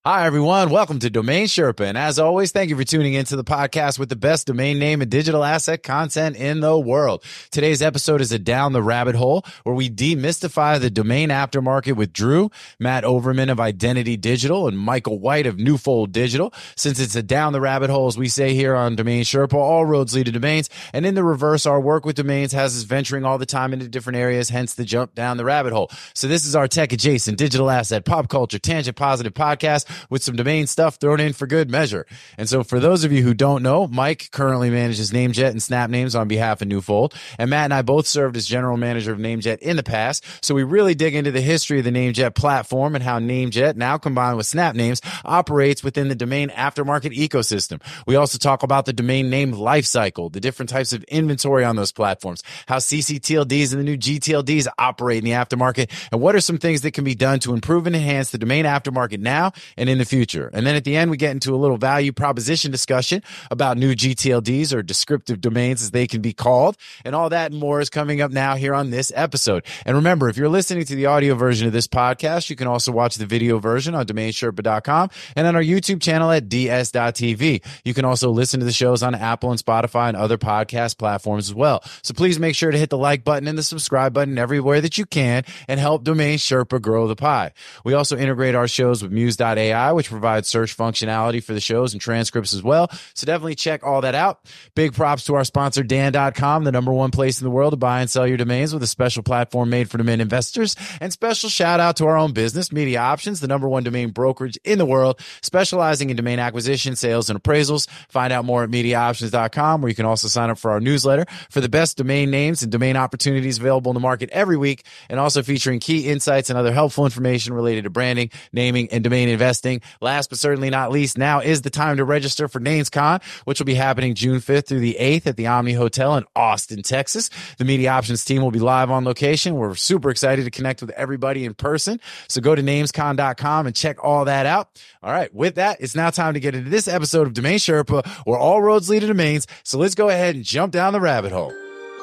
Hi, everyone. Welcome to Domain Sherpa. And as always, thank you for tuning into the podcast with the best domain name and digital asset content in the world. Today's episode is a Down the Rabbit Hole, where we demystify the domain aftermarket with Drew, Matt Overman of Identity Digital, and Michael White of Newfold Digital. Since it's a Down the Rabbit Hole, as we say here on Domain Sherpa, all roads lead to domains. And in the reverse, our work with domains has us venturing all the time into different areas, hence the jump down the rabbit hole. So this is our tech adjacent digital asset, pop culture, tangent positive podcast with some domain stuff thrown in for good measure. And so for those of you who don't know, Mike currently manages Namejet and Snap Names on behalf of Newfold, and Matt and I both served as general manager of Namejet in the past. So we really dig into the history of the Namejet platform and how Namejet, now combined with Snap Names, operates within the domain aftermarket ecosystem. We also talk about the domain name lifecycle, the different types of inventory on those platforms, how CCTLDs and the new GTLDs operate in the aftermarket, and what are some things that can be done to improve and enhance the domain aftermarket now and in the future. And then at the end, we get into a little value proposition discussion about new GTLDs, or descriptive domains as they can be called. And all that and more is coming up now here on this episode. And remember, if you're listening to the audio version of this podcast, you can also watch the video version on domainsherpa.com and on our YouTube channel at ds.tv. You can also listen to the shows on Apple and Spotify and other podcast platforms as well. So please make sure to hit the like button and the subscribe button everywhere that you can and help Domain Sherpa grow the pie. We also integrate our shows with Muse.ai, which provides search functionality for the shows and transcripts as well. So definitely check all that out. Big props to our sponsor, Dan.com, the #1 place in the world to buy and sell your domains with a special platform made for domain investors. And special shout out to our own business, Media Options, the #1 domain brokerage in the world, specializing in domain acquisition, sales, and appraisals. Find out more at MediaOptions.com, where you can also sign up for our newsletter for the best domain names and domain opportunities available in the market every week, and also featuring key insights and other helpful information related to branding, naming, and domain investing. Last but certainly not least, now is the time to register for NamesCon, which will be happening June 5th through the 8th at the Omni Hotel in Austin, Texas. The Media Options team will be live on location. We're super excited to connect with everybody in person. So go to namescon.com and check all that out. All right, with that, it's now time to get into this episode of Domain Sherpa, where all roads lead to domains. So let's go ahead and jump down the rabbit hole.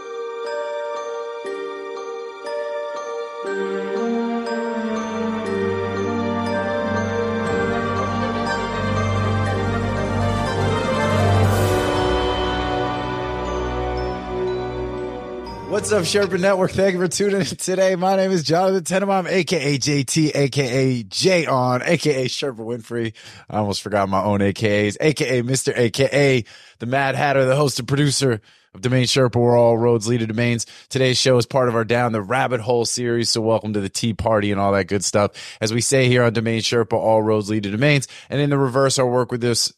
What's up, Sherpa Network? Thank you for tuning in today. My name is Jonathan Tenenbaum, a.k.a. JT, a.k.a. J-On, a.k.a. Sherpa Winfrey. I almost forgot my own a.k.a.s, a.k.a. Mr. a.k.a. the Mad Hatter, the host and producer of Domain Sherpa, where all roads lead to domains. Today's show is part of our Down the Rabbit Hole series, so welcome to the tea party and all that good stuff. As we say here on Domain Sherpa, all roads lead to domains. And in the reverse, our work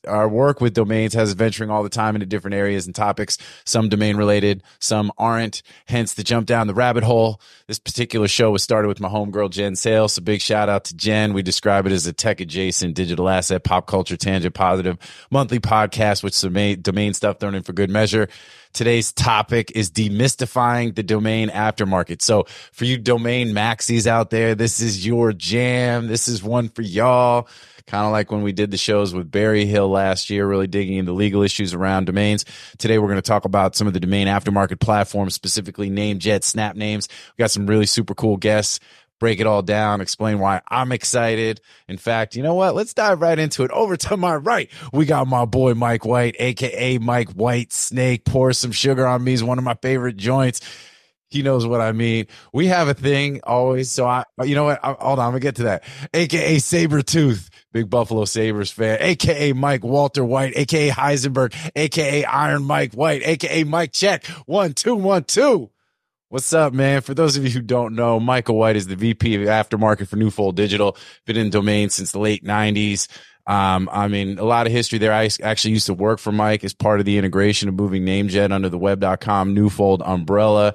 with domains has us venturing all the time into different areas and topics, some domain related, some aren't, hence the jump down the rabbit hole. This particular show was started with my homegirl, Jen Sales, so big shout out to Jen. We describe it as a tech adjacent digital asset, pop culture, tangent positive monthly podcast with some domain stuff thrown in for good measure. Today's topic is demystifying the domain aftermarket. So for you domain maxis out there, this is your jam. This is one for y'all. Kind of like when we did the shows with Barry Hill last year, really digging into legal issues around domains. Today, we're going to talk about some of the domain aftermarket platforms, specifically Namejet, Snap Names. We got some really super cool guests. Break it all down, explain why I'm excited. In fact, you know what? Let's dive right into it. Over to my right, we got my boy Mike White, a.k.a. Mike White Snake. Pour some sugar on me. He's one of my favorite joints. He knows what I mean. We have a thing always. So you know what? Hold on. I'm going to get to that. A.k.a. Sabretooth, big Buffalo Sabres fan. A.k.a. Mike Walter White, a.k.a. Heisenberg, a.k.a. Iron Mike White, a.k.a. Mike Check. 1, 2, 1, 2. What's up, man? For those of you who don't know, Michael White is the VP of Aftermarket for Newfold Digital. Been in domain since the late 90s. I mean, a lot of history there. I actually used to work for Mike as part of the integration of moving Namejet under the web.com Newfold umbrella.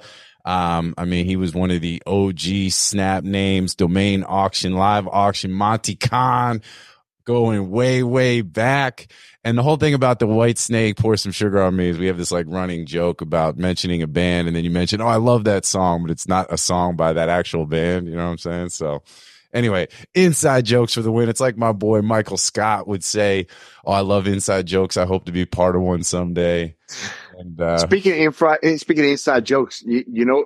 I mean, he was one of the OG Snap Names, domain auction, live auction, Monty Khan, going way, way back. And the whole thing about the White Snake, Pour Some Sugar on Me, is we have this like running joke about mentioning a band, and then you mention, oh, I love that song, but it's not a song by that actual band. You know what I'm saying? So anyway, inside jokes for the win. It's like my boy Michael Scott would say, oh, I love inside jokes. I hope to be part of one someday. And speaking of inside jokes, you know,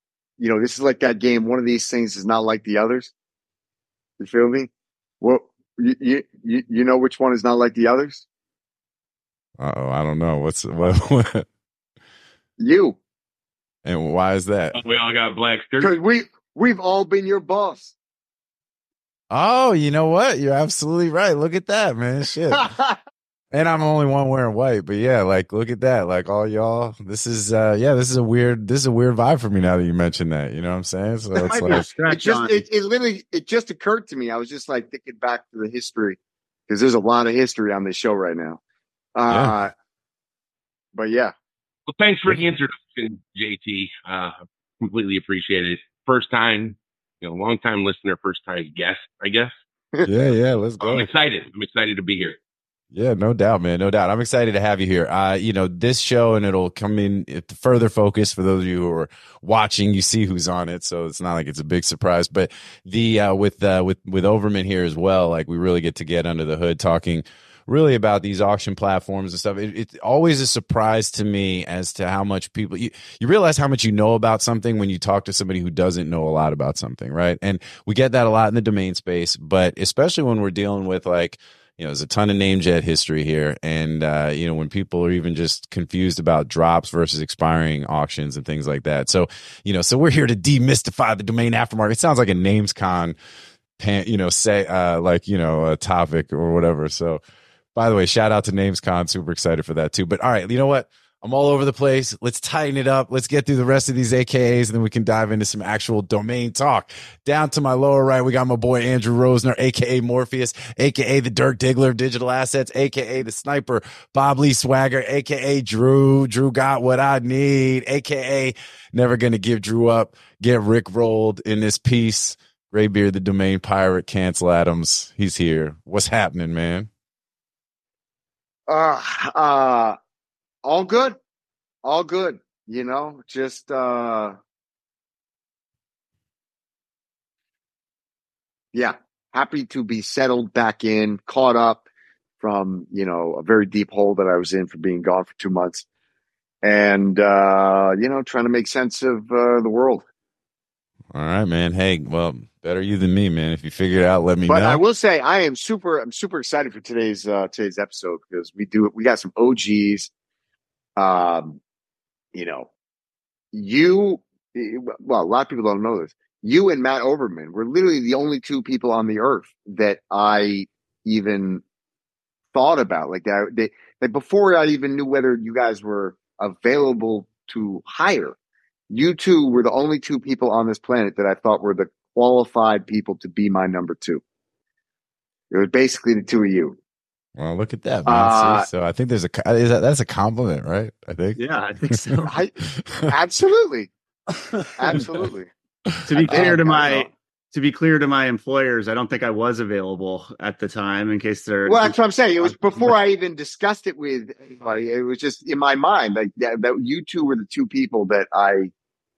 this is like that game. One of these things is not like the others. You feel me? You know which one is not like the others? Uh-oh, I don't know. What You. and why is that? We all got black shirts. Because we've all been your boss. Oh, you know what? You're absolutely right. Look at that, man. Shit. And I'm the only one wearing white, but yeah, like look at that. Like all y'all, this is a weird vibe for me now that you mentioned that. You know what I'm saying? So it's like it just occurred to me. I was just like thinking back to the history because there's a lot of history on this show right now. But yeah. Well, thanks for the introduction, JT. Completely appreciate it. First time, long time listener, first time guest, I guess. Yeah, let's go. I'm excited to be here. Yeah, no doubt, man. No doubt. I'm excited to have you here. This show, and it'll come in further focus for those of you who are watching. You see who's on it, so it's not like it's a big surprise. But with Overman here as well, like we really get under the hood, talking really about these auction platforms and stuff. It's always a surprise to me as to how much people you realize how much you know about something when you talk to somebody who doesn't know a lot about something, right? And we get that a lot in the domain space, but especially when we're dealing with like, there's a ton of Namejet history here. And, when people are even just confused about drops versus expiring auctions and things like that. So, so we're here to demystify the domain aftermarket. It sounds like a NamesCon, a topic or whatever. So, by the way, shout out to NamesCon. Super excited for that too. But all right, you know what? I'm all over the place. Let's tighten it up. Let's get through the rest of these AKAs, and then we can dive into some actual domain talk. Down to my lower right, we got my boy Andrew Rosner, aka Morpheus, aka the Dirk Diggler of digital assets, aka the Sniper, Bob Lee Swagger, aka Drew. Drew got what I need, aka never gonna give Drew up. Get Rick rolled in this piece. Graybeard, the domain pirate, Cancel Adams. He's here. What's happening, man? All good. Just happy to be settled back in, caught up from, a very deep hole that I was in for being gone for 2 months. And trying to make sense of the world. All right, man. Hey, well, better you than me, man. If you figure it out, let me know. But I will say I'm super excited for today's episode because we got some OGs. A lot of people don't know this. You and Matt Overman were literally the only two people on the earth that I even thought about. Like that, before I even knew whether you guys were available to hire. You two were the only two people on this planet that I thought were the qualified people to be my number two. It was basically the two of you. Well, look at that, man. So I think that's a compliment, right? I think. Yeah, I think so. Absolutely. Absolutely. To be clear to my employers, I don't think I was available at the time in case they're. Well, that's what I'm saying. It was before I even discussed it with anybody. It was just in my mind like that you two were the two people that I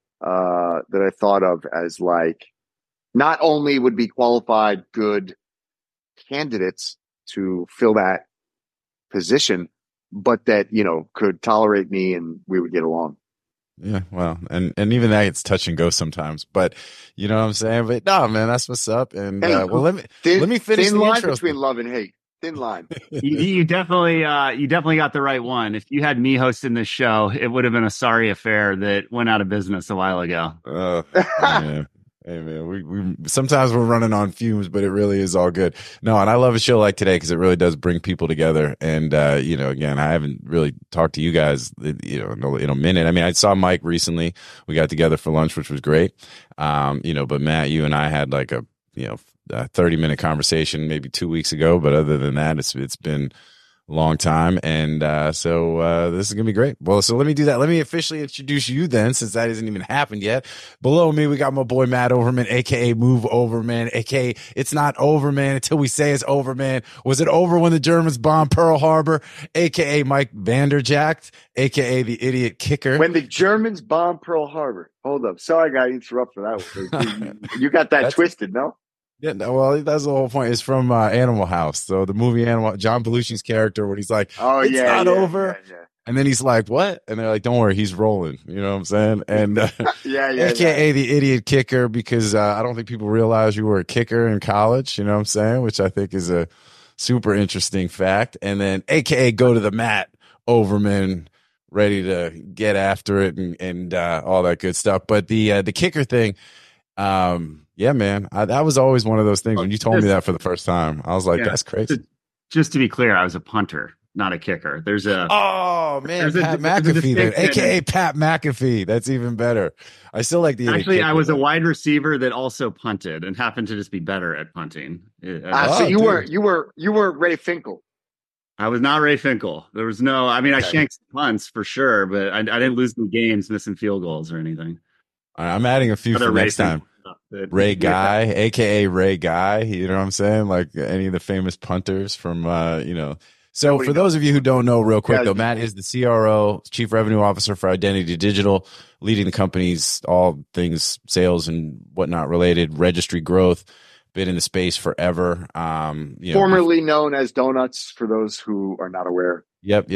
thought of as like not only would be qualified good candidates to fill that position, but that, could tolerate me and we would get along. Yeah, well, and even that gets touch and go sometimes, but you know what I'm saying? But no, man, that's what's up. And let me finish thin the line intro. Between love and hate. Thin line. You definitely got the right one. If you had me hosting this show, it would have been a sorry affair that went out of business a while ago. Hey man, we sometimes we're running on fumes, but it really is all good. No, and I love a show like today because it really does bring people together. And again, I haven't really talked to you guys, in a minute. I mean, I saw Mike recently. We got together for lunch, which was great. But Matt, you and I had like a 30-minute conversation maybe 2 weeks ago. But other than that, it's been long time. And so this is gonna be great. Well, so let me do that. Let me officially introduce you then, since that hasn't even happened yet. Below me, we got my boy Matt Overman, aka Move Overman, aka it's not over, man, until we say it's over, man. Was it over when the Germans bombed Pearl Harbor? Aka Mike Vanderjagt, aka the idiot kicker. When the Germans bombed Pearl Harbor. Hold up. Sorry, I got to interrupt for that one. You got that twisted, no? Yeah, no, well, that's the whole point. It's from Animal House. So the movie Animal, John Belushi's character, when he's like, "It's not over." And then he's like, what? And they're like, don't worry, he's rolling. You know what I'm saying? And AKA the idiot kicker, because I don't think people realize you were a kicker in college, you know what I'm saying? Which I think is a super interesting fact. And then AKA go to the mat, Overman, ready to get after it and all that good stuff. But the kicker thing, yeah, man, that was always one of those things. When you told me that for the first time, I was like, that's crazy. Just to be clear, I was a punter, not a kicker. Pat McAfee, then, AKA Pat McAfee. That's even better. I still like the. Actually, I was a wide receiver that also punted and happened to just be better at punting. So you were Ray Finkel. I was not Ray Finkel. There was no. I mean, I shanked punts for sure, but I didn't lose any games missing field goals or anything. I'm adding a few for next time. Ray Guy, AKA Ray Guy. You know what I'm saying? Like any of the famous punters from, So for those of you who don't know, real quick though, Matt is the CRO, Chief Revenue Officer for Identity Digital, leading the company's all things sales and whatnot related, registry growth, been in the space forever. Formerly known as Donuts, for those who are not aware. Yep.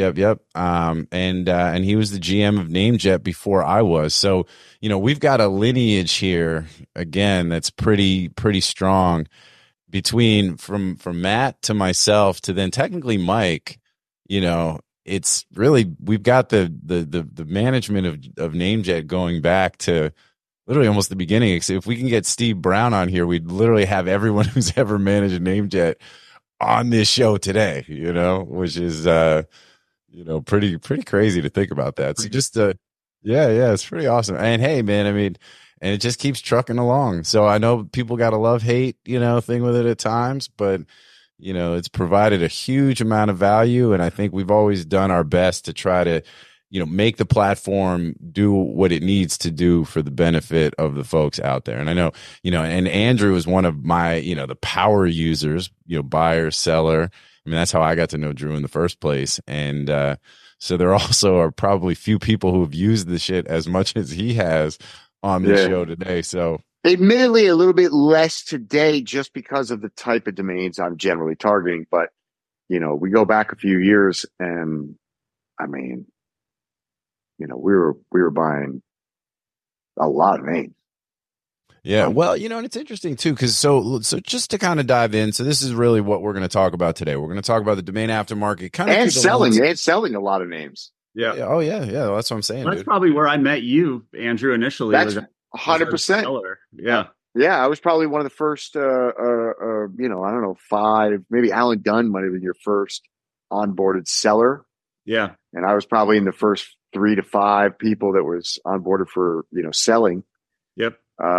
And he was the GM of NameJet before I was. So, we've got a lineage here again that's pretty strong between from Matt to myself to then technically Mike. It's really, we've got the management of NameJet going back to literally almost the beginning. If we can get Steve Brown on here, we'd literally have everyone who's ever managed a NameJet on this show today, which is, pretty crazy to think about that. So just, it's pretty awesome. And hey, man, and it just keeps trucking along. So I know people got a love-hate, thing with it at times, but, it's provided a huge amount of value. And I think we've always done our best to try to, make the platform do what it needs to do for the benefit of the folks out there. And I know, and Andrew is one of my, the power users, buyer, seller. I mean, that's how I got to know Drew in the first place. And so there also are probably few people who have used the shit as much as he has on the show today. So admittedly, a little bit less today just because of the type of domains I'm generally targeting. But, we go back a few years and we were buying a lot of names. Yeah. Well, and it's interesting too, because so just to kind of dive in. So this is really what we're going to talk about today. We're going to talk about the domain aftermarket and selling a lot a Yeah. Oh yeah. Yeah. Well, that's what I'm saying. That's probably where I met you, Andrew, initially. That's 100%. Yeah. Yeah. I was probably one of the first, I don't know, 5, maybe Alan Dunn might have been your first onboarded seller. Yeah. And I was probably in the first 3 to 5 people that was onboarded for, selling. Yep.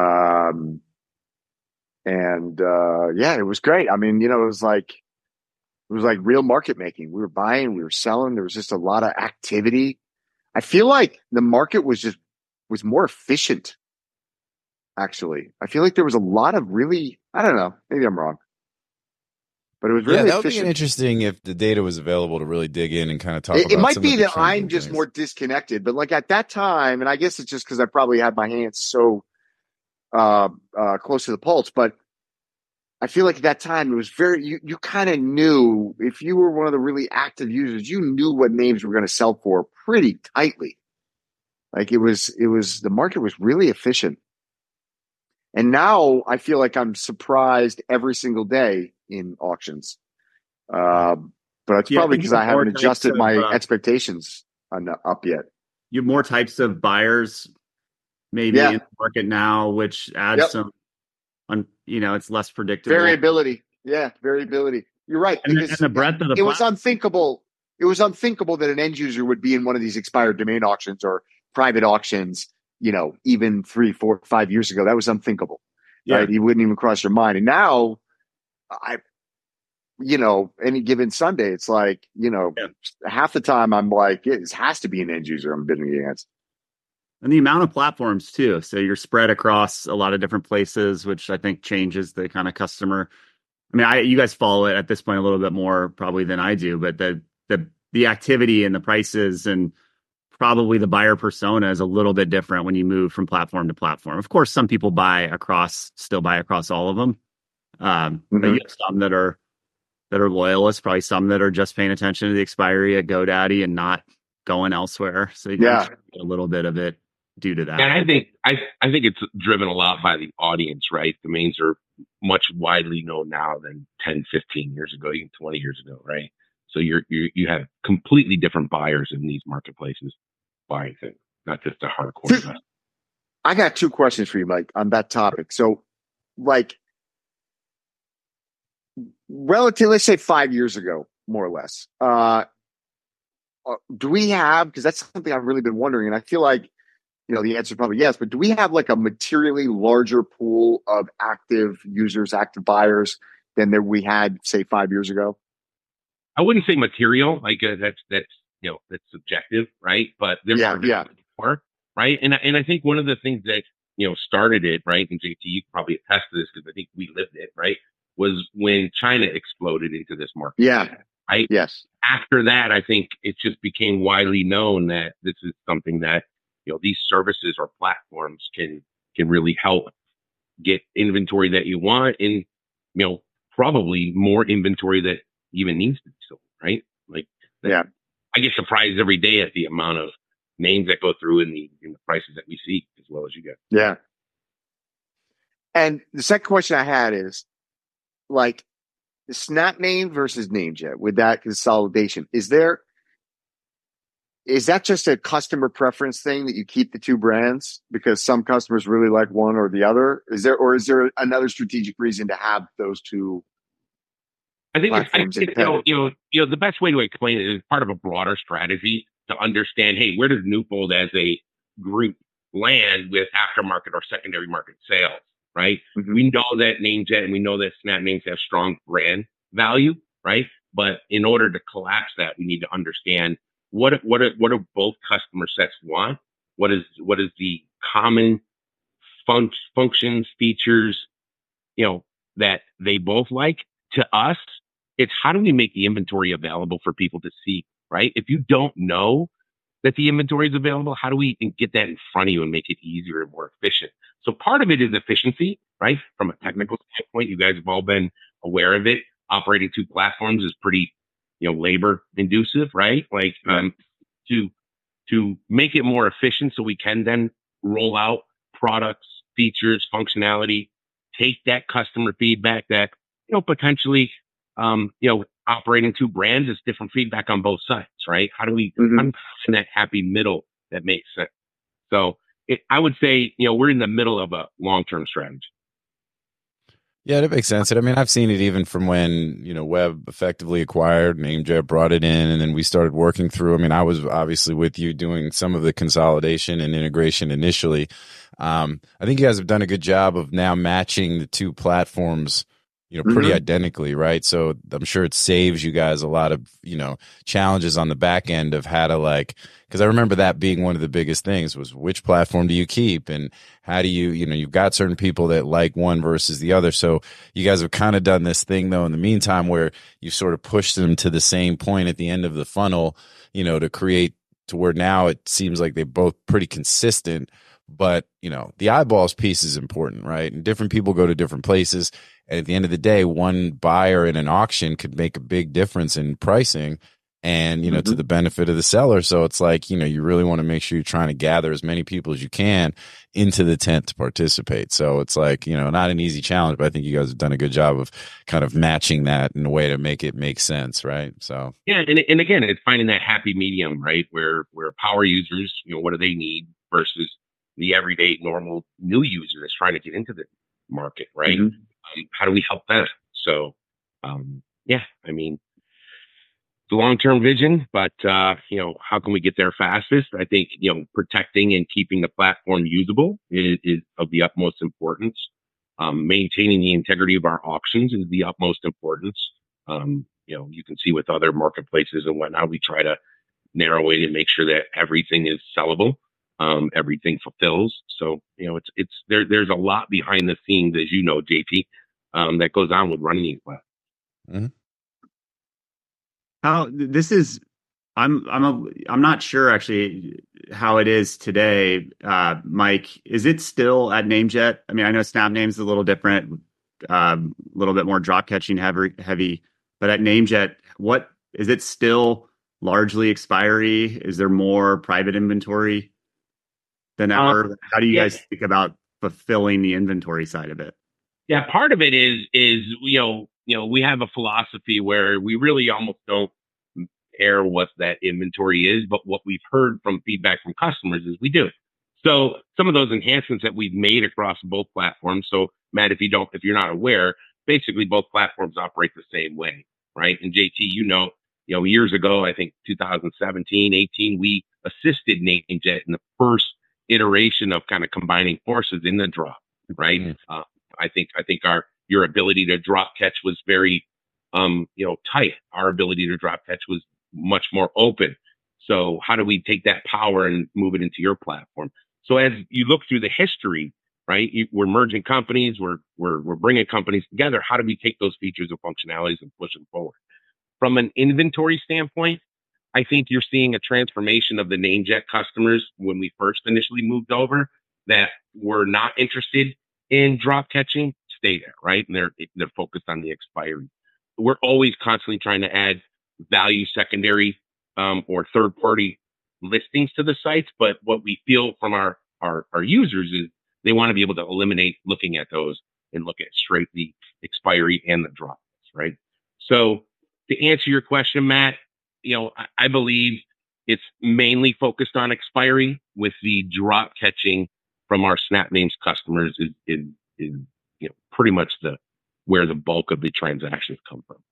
It was great. I mean, it was like real market making. We were buying, we were selling. There was just a lot of activity. I feel like the market was more efficient. Actually, I feel like there was a lot of really, I don't know, maybe I'm wrong, but it was really that would efficient. be interesting if the data was available to really dig in and kind of talk about it might some be of the that I'm just things. more disconnected, but like at that time, and I guess it's just because I probably had my hands so close to the pulse, but I feel like at that time it was you kind of knew if you were one of the really active users, you knew what names were going to sell for pretty tightly. Like it was the market was really efficient. And now I feel like I'm surprised every single day in auctions. But it's probably because I haven't adjusted my expectations up yet. You have more types of buyers maybe in the market now, which adds some, it's less predictable. Variability. Yeah, variability. You're right. And the breadth of the was unthinkable. It was unthinkable that an end user would be in one of these expired domain auctions or private auctions, even 3, 4, 5 years ago. That was unthinkable. Yeah. Right? You wouldn't even cross your mind. And now any given Sunday, it's like, half the time I'm like, it has to be an end user I'm bidding against. And the amount of platforms too. So you're spread across a lot of different places, which I think changes the kind of customer. I mean, you guys follow it at this point a little bit more probably than I do, but the activity and the prices and probably the buyer persona is a little bit different when you move from platform to platform. Of course, some people still buy across all of them. But you have some that are loyalists, probably some that are just paying attention to the expiry at GoDaddy and not going elsewhere. So you kind of get a little bit of it due to that. And I think it's driven a lot by the audience, right? Domains are much widely known now than 10, 15 years ago, even 20 years ago, right? So you have completely different buyers in these marketplaces buying things, not just a hardcore investor. I got two questions for you, Mike, on that topic. So, like, relative, let's say 5 years ago, more or less, do we have, because that's something I've really been wondering, and I feel like, the answer is probably yes, but do we have like a materially larger pool of active users, active buyers than we had, say, 5 years ago? I wouldn't say material, like that's subjective, right? But there are more, right? And I think one of the things that started it, right? And JT, you can probably attest to this because I think we lived it, right? Was when China exploded into this market. Yeah. Right. Yes. After that, I think it just became widely known that this is something that these services or platforms can really help get inventory that you want, and probably more inventory that even needs to be sold, right? Like, yeah, I get surprised every day at the amount of names that go through in the prices that we see, as well as you get. Yeah. And the second question I had is, like, the Snap Name versus Namejet with that consolidation, is that just a customer preference thing that you keep the two brands because some customers really like one or the other? Is there another strategic reason to have those two? I think the best way to explain it is part of a broader strategy to understand, hey, where does Newfold as a group land with aftermarket or secondary market sales, right? Mm-hmm. We know that Namejet and we know that Snap Names have strong brand value, right? But in order to collapse that, we need to understand what do both customer sets want? What is the common functions, features, that they both like? To us, it's how do we make the inventory available for people to see, right? If you don't know that the inventory is available, how do we get that in front of you and make it easier and more efficient? So part of it is efficiency, right? From a technical standpoint, you guys have all been aware of it. Operating two platforms is pretty, labor inducive, right? Like, to make it more efficient so we can then roll out products, features, functionality, take that customer feedback that, potentially, operating two brands is different feedback on both sides, right? How do we find that happy middle that makes sense? So I would say, we're in the middle of a long-term strategy. Yeah, that makes sense. And I mean, I've seen it even from when, Web effectively acquired, Namejet brought it in, and then we started working through. I mean, I was obviously with you doing some of the consolidation and integration initially. I think you guys have done a good job of now matching the two platforms, pretty identically, right? So I'm sure it saves you guys a lot of, challenges on the back end of how to because I remember that being one of the biggest things was which platform do you keep and how do you, you've got certain people that like one versus the other. So you guys have kind of done this thing though in the meantime where you sort of pushed them to the same point at the end of the funnel, to create to where now it seems like they're both pretty consistent. But, the eyeballs piece is important, right? And different people go to different places. And at the end of the day, one buyer in an auction could make a big difference in pricing and, to the benefit of the seller. So it's like, you really want to make sure you're trying to gather as many people as you can into the tent to participate. So it's like, not an easy challenge, but I think you guys have done a good job of kind of matching that in a way to make it make sense, right? So yeah, and again, it's finding that happy medium, right? Where power users, what do they need versus the everyday normal new user that's trying to get into the market, right? How do we help them? So, I mean, it's a long-term vision, but, how can we get there fastest? I think, protecting and keeping the platform usable is of the utmost importance. Maintaining the integrity of our auctions is the utmost importance. You can see with other marketplaces and whatnot, we try to narrow it and make sure that everything is sellable. Everything fulfills. So, there's a lot behind the scenes, as JT, that goes on with running these platforms. How this is, I'm not sure actually how it is today, Mike. Is it still at Namejet? I mean, I know Snap Names is a little different, a little bit more drop catching heavy, but at Namejet, what is it still largely expiry? Is there more private inventory than ever? How do you guys think about fulfilling the inventory side of it? Yeah, part of it is we have a philosophy where we really almost don't care what that inventory is, but what we've heard from feedback from customers is we do. So some of those enhancements that we've made across both platforms. So Matt, if you're not aware, basically both platforms operate the same way, right? And JT, years ago, I think 2017, 18, we assisted NameJet in the first iteration of kind of combining forces in the drop, right? Mm-hmm. I think your ability to drop catch was very, tight. Our ability to drop catch was much more open. So how do we take that power and move it into your platform? So as you look through the history, right, we're merging companies, we're bringing companies together. How do we take those features and functionalities and push them forward? From an inventory standpoint, I think you're seeing a transformation of the NameJet customers when we first initially moved over that were not interested in drop catching, stay there, right? And they're focused on the expiry. We're always constantly trying to add value secondary or third party listings to the sites, but what we feel from our users is they want to be able to eliminate looking at those and look at straight the expiry and the drop, right? So to answer your question, Matt, I believe it's mainly focused on expiry, with the drop catching from our SnapNames customers is pretty much where the bulk of the transactions come from.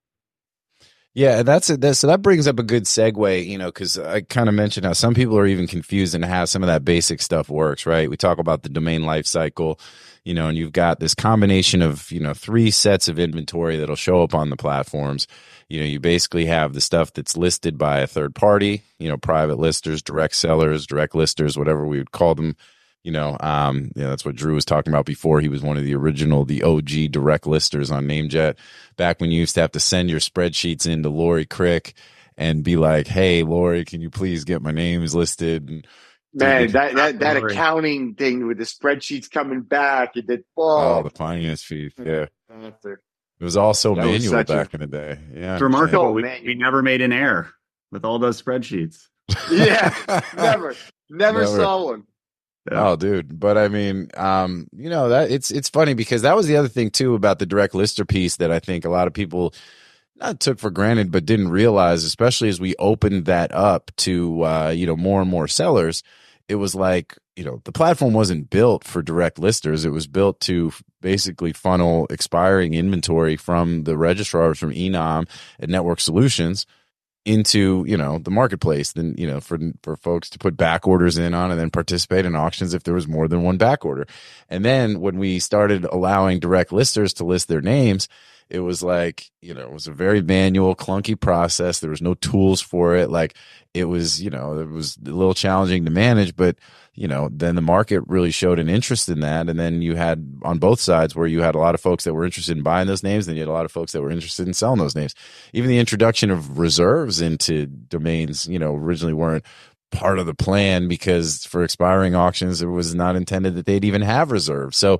Yeah, that's it. So that brings up a good segue, because I kind of mentioned how some people are even confused in how some of that basic stuff works, right? We talk about the domain life cycle, and you've got this combination of, 3 sets of inventory that'll show up on the platforms. You basically have the stuff that's listed by a third party, private listers, direct sellers, direct listers, whatever we would call them. That's what Drew was talking about before. He was one of the OG direct listers on NameJet back when you used to have to send your spreadsheets into Lori Crick and be like, "Hey, Lori, can you please get my names listed?" And man, that accounting thing with the spreadsheets coming back, it did. Oh, the finance fee, yeah. It was also manual back in the day. Yeah, it's remarkable. We never made an error with all those spreadsheets. Yeah, never saw one. Yeah. Oh, dude. But I mean, that it's funny because that was the other thing too about the direct lister piece that I think a lot of people not took for granted, but didn't realize, especially as we opened that up to, more and more sellers. It was like, the platform wasn't built for direct listers. It was built to basically funnel expiring inventory from the registrars, from Enom and Network Solutions into, the marketplace, then, for folks to put back orders in on and then participate in auctions if there was more than one back order. And then when we started allowing direct listers to list their names, it was like, it was a very manual, clunky process. There was no tools for it. Like it was, it was a little challenging to manage, but then the market really showed an interest in that. And then you had on both sides where you had a lot of folks that were interested in buying those names, and you had a lot of folks that were interested in selling those names. Even the introduction of reserves into domains, originally weren't part of the plan, because for expiring auctions, it was not intended that they'd even have reserves. So,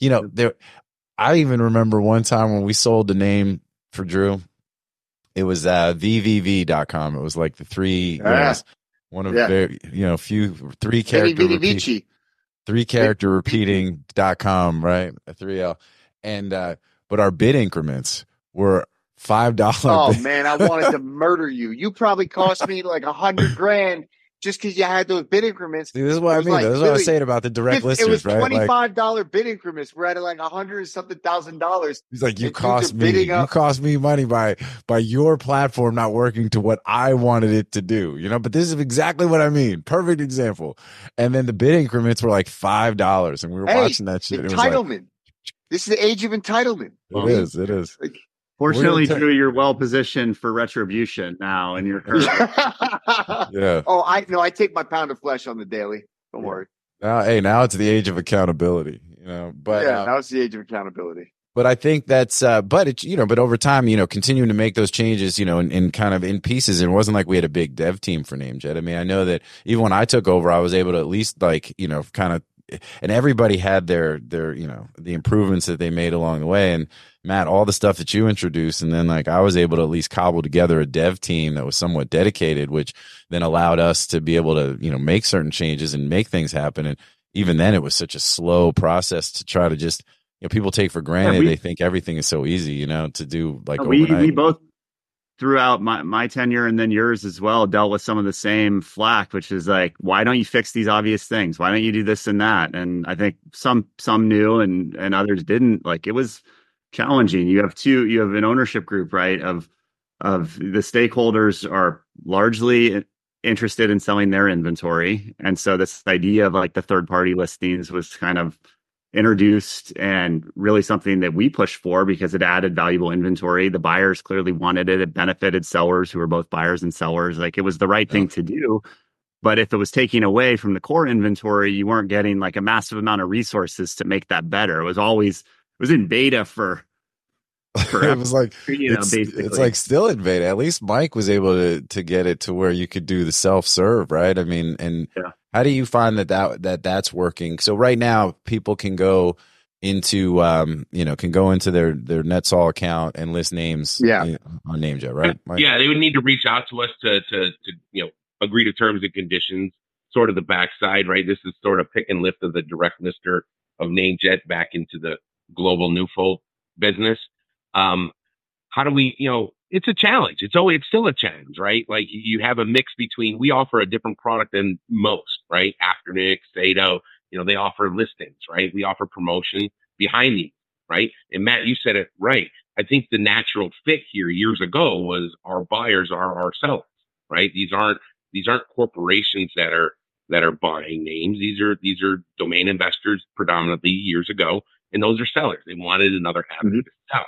I even remember one time when we sold the name for Drew, it was VVV.com. It was like the three one of very, few 3 character repeating.com, right? A 3L. And but our bid increments were $5. Oh man, I wanted to murder you. You probably cost me like $100,000 just because you had those bid increments. See, this is what I mean. Like, this is what I was saying about the direct listers, it was right? $25 bid increments. We're at like $100,000. He's like, you cost me money by your platform not working to what I wanted it to do, but this is exactly what I mean. Perfect example. And then the bid increments were like $5, and we were watching that shit. Entitlement. This is the age of entitlement. It is. Like, fortunately, Drew, you're well positioned for retribution now in your career. Yeah. Oh, I take my pound of flesh on the daily. Don't worry. Now it's the age of accountability. But now it's the age of accountability. But I think that's, but over time, continuing to make those changes, in kind of in pieces. It wasn't like we had a big dev team for NameJet. I mean, I know that even when I took over, I was able to at least kind of and everybody had their, the improvements that they made along the way. And Matt, all the stuff that you introduced, and then like I was able to at least cobble together a dev team that was somewhat dedicated, which then allowed us to be able to, make certain changes and make things happen. And even then it was such a slow process to try to just, people take for granted. They think everything is so easy, to do like overnight. We both throughout my tenure and then yours as well dealt with some of the same flack, which is like, why don't you fix these obvious things? Why don't you do this and that? And I think some knew and others didn't. Like, it was challenging. You have an ownership group, right? Of the stakeholders are largely interested in selling their inventory. And so this idea of like the third party listings was kind of introduced and really something that we pushed for because it added valuable inventory. The buyers clearly wanted it. It benefited sellers who were both buyers and sellers. Like, it was the right thing to do. But if it was taking away from the core inventory, you weren't getting like a massive amount of resources to make that better. It was in beta for it was like, it's like still in beta. At least Mike was able to get it to where you could do the self-serve, right? I mean, and how do you find that's working? So right now people can go into, their NetSol account and list names on NameJet, right? Mike? Yeah. They would need to reach out to us to agree to terms and conditions, sort of the backside, right? This is sort of pick and lift of the direct lister of NameJet back into the global Newfold business. How do we, it's a challenge. It's still a challenge, right? Like, you have a mix between, we offer a different product than most, right? Afternic, Sato, they offer listings, right? We offer promotion behind these, right? And Matt, you said it right. I think the natural fit here years ago was our buyers are our sellers, right? These aren't corporations that are buying names. These are domain investors predominantly years ago, and those are sellers. They wanted another avenue to sell.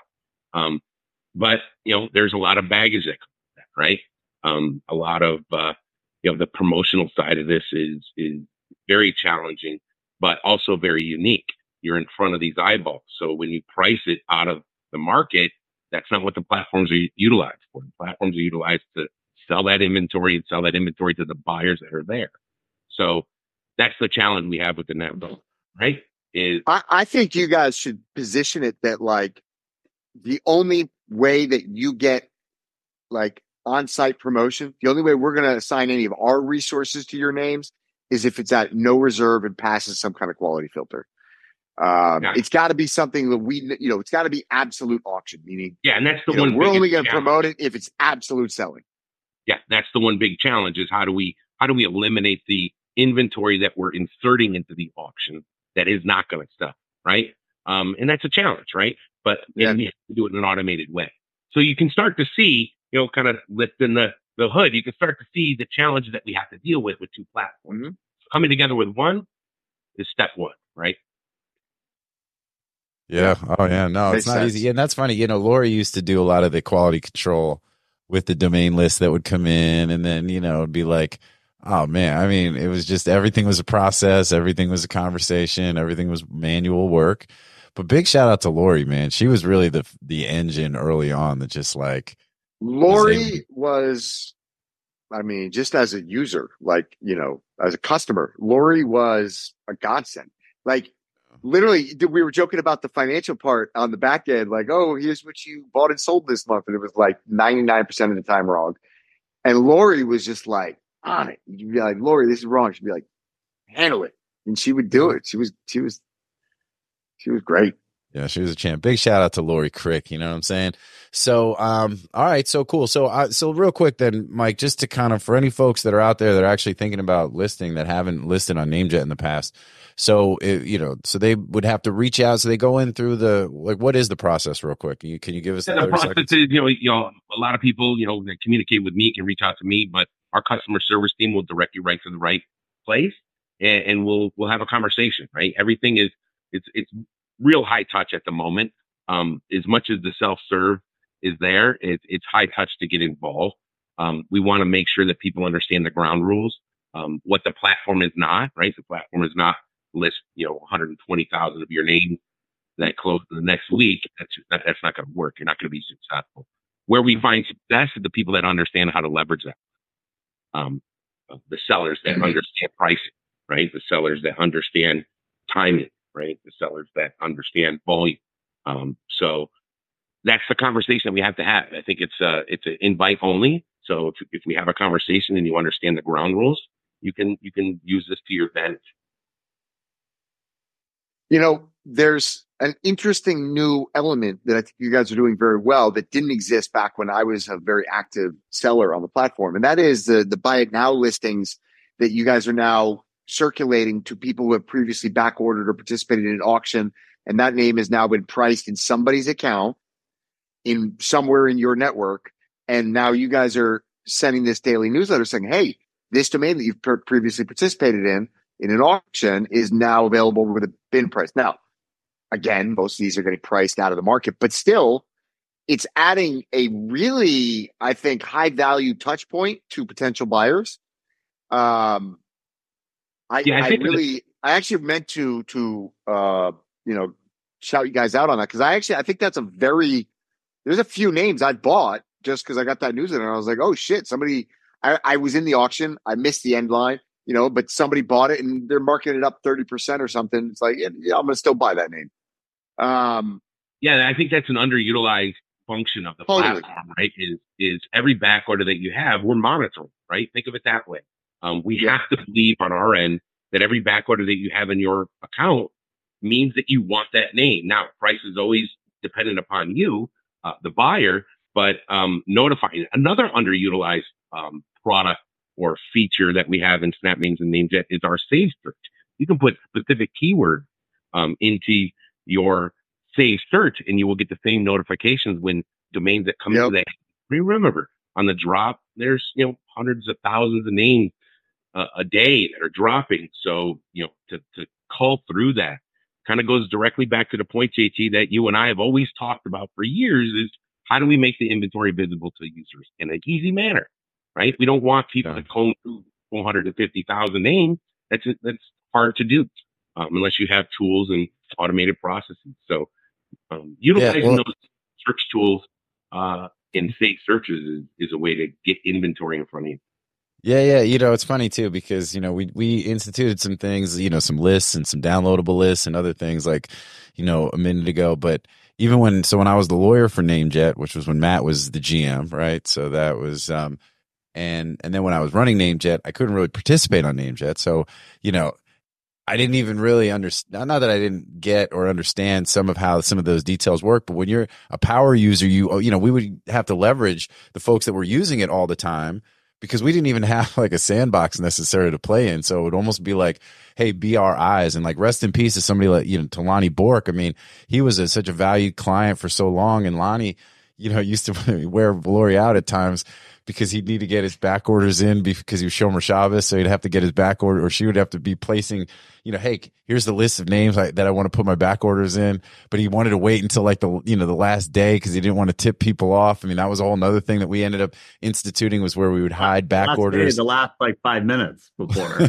But there's a lot of baggage that comes with that, right? A lot of the promotional side of this is very challenging, but also very unique. You're in front of these eyeballs. So when you price it out of the market, that's not what the platforms are utilized for. The platforms are utilized to sell that inventory and sell that inventory to the buyers that are there. So that's the challenge we have with the NetSol, right? I think you guys should position it that like the only way that you get like on-site promotion, the only way we're going to assign any of our resources to your names is if it's at no reserve and passes some kind of quality filter. It's got to be something that it's got to be absolute auction, meaning, and that's the one. We're only going to promote it if it's absolute selling. Yeah, that's the one big challenge is how do we eliminate the inventory that we're inserting into the auction that is not going to sell, right? And that's a challenge, right? But we have to do it in an automated way. So you can start to see, kind of lifting the hood, you can start to see the challenges that we have to deal with two platforms. Mm-hmm. Coming together with one is step one, right? Yeah. Oh, yeah. No, it's not easy. And that's funny. Lori used to do a lot of the quality control with the domain list that would come in. And then, it'd be like, oh, man. I mean, it was just everything was a process. Everything was a conversation. Everything was manual work. But big shout out to Lori, man. She was really the engine early on that just like. Lori was, just as a user, like, as a customer, Lori was a godsend. Like, literally, we were joking about the financial part on the back end, like, oh, here's what you bought and sold this month. And it was like 99% of the time wrong. And Lori was just like, on it. You'd be like, Lori, this is wrong. She'd be like, handle it. And she would do it. She was great. Yeah, she was a champ. Big shout out to Lori Crick. You know what I'm saying? So, all right. So cool. So real quick then, Mike, just to kind of, for any folks that are out there that are actually thinking about listing that haven't listed on NameJet in the past. So, so they would have to reach out. So they go in through what is the process real quick? Can you give us the process seconds? Is, a lot of people, that communicate with me can reach out to me, but our customer service team will direct you right to the right place and we'll have a conversation, right? Everything is, it's real high touch at the moment. As much as the self-serve is there, it's high touch to get involved. We want to make sure that people understand the ground rules. What the platform is not, right? The platform is not list, 120,000 of your name that close in the next week. That's not going to work. You're not going to be successful. Where we find success is the people that understand how to leverage that. The sellers that understand pricing, right? The sellers that understand timing, right? The sellers that understand volume. So that's the conversation that we have to have. I think it's an invite only. So if we have a conversation and you understand the ground rules, you can use this to your advantage. There's an interesting new element that I think you guys are doing very well that didn't exist back when I was a very active seller on the platform. And that is the buy it now listings that you guys are now circulating to people who have previously back ordered or participated in an auction. And that name has now been priced in somebody's account in somewhere in your network. And now you guys are sending this daily newsletter saying, hey, this domain that you've previously participated in an auction is now available with a bin price. Now, again, most of these are getting priced out of the market, but still it's adding a really, I think, high value touch point to potential buyers. I actually meant to shout you guys out on that. Cause I think that's there's a few names I bought just cause I got that newsletter and I was like, oh shit, I was in the auction. I missed the end line. But somebody bought it and they're marking it up 30% or something. It's like, yeah, I'm going to still buy that name. Yeah, I think that's an underutilized function of the platform, right? Is every back order that you have, we're monitoring, right? Think of it that way. We have to believe on our end that every back order that you have in your account means that you want that name. Now, price is always dependent upon you, the buyer, but notifying. Another underutilized product or feature that we have in Snap Names and Namejet is our save search. You can put specific keywords into your save search and you will get the same notifications when domains that come to that. Remember, on the drop, there's hundreds of thousands of names a day that are dropping. So, to cull through that kind of goes directly back to the point, JT, that you and I have always talked about for years is how do we make the inventory visible to users in an easy manner? Right? We don't want people to comb through 450,000 names. That's hard to do unless you have tools and automated processes. So utilizing those search tools in safe searches is a way to get inventory in front of you. Yeah. It's funny too, because, we instituted some things, some lists and some downloadable lists and other things like, a minute ago. But even when I was the lawyer for Namejet, which was when Matt was the GM, right? So that was, and then when I was running Namejet, I couldn't really participate on Namejet. So, I didn't even really understand, not that I didn't get or understand some of how some of those details work, but when you're a power user, we would have to leverage the folks that were using it all the time because we didn't even have like a sandbox necessary to play in. So it would almost be like, hey, be our eyes, and like rest in peace to somebody like, to Lonnie Bork. I mean, he was such a valued client for so long, and Lonnie, used to wear Valori out at times because he'd need to get his back orders in because he was Shomer Shabbos. So he'd have to get his back order, or she would have to be placing, hey, here's the list of names that I want to put my back orders in. But he wanted to wait until like the last day because he didn't want to tip people off. I mean, that was a whole nother thing that we ended up instituting, was where we would hide back orders. The last like 5 minutes before.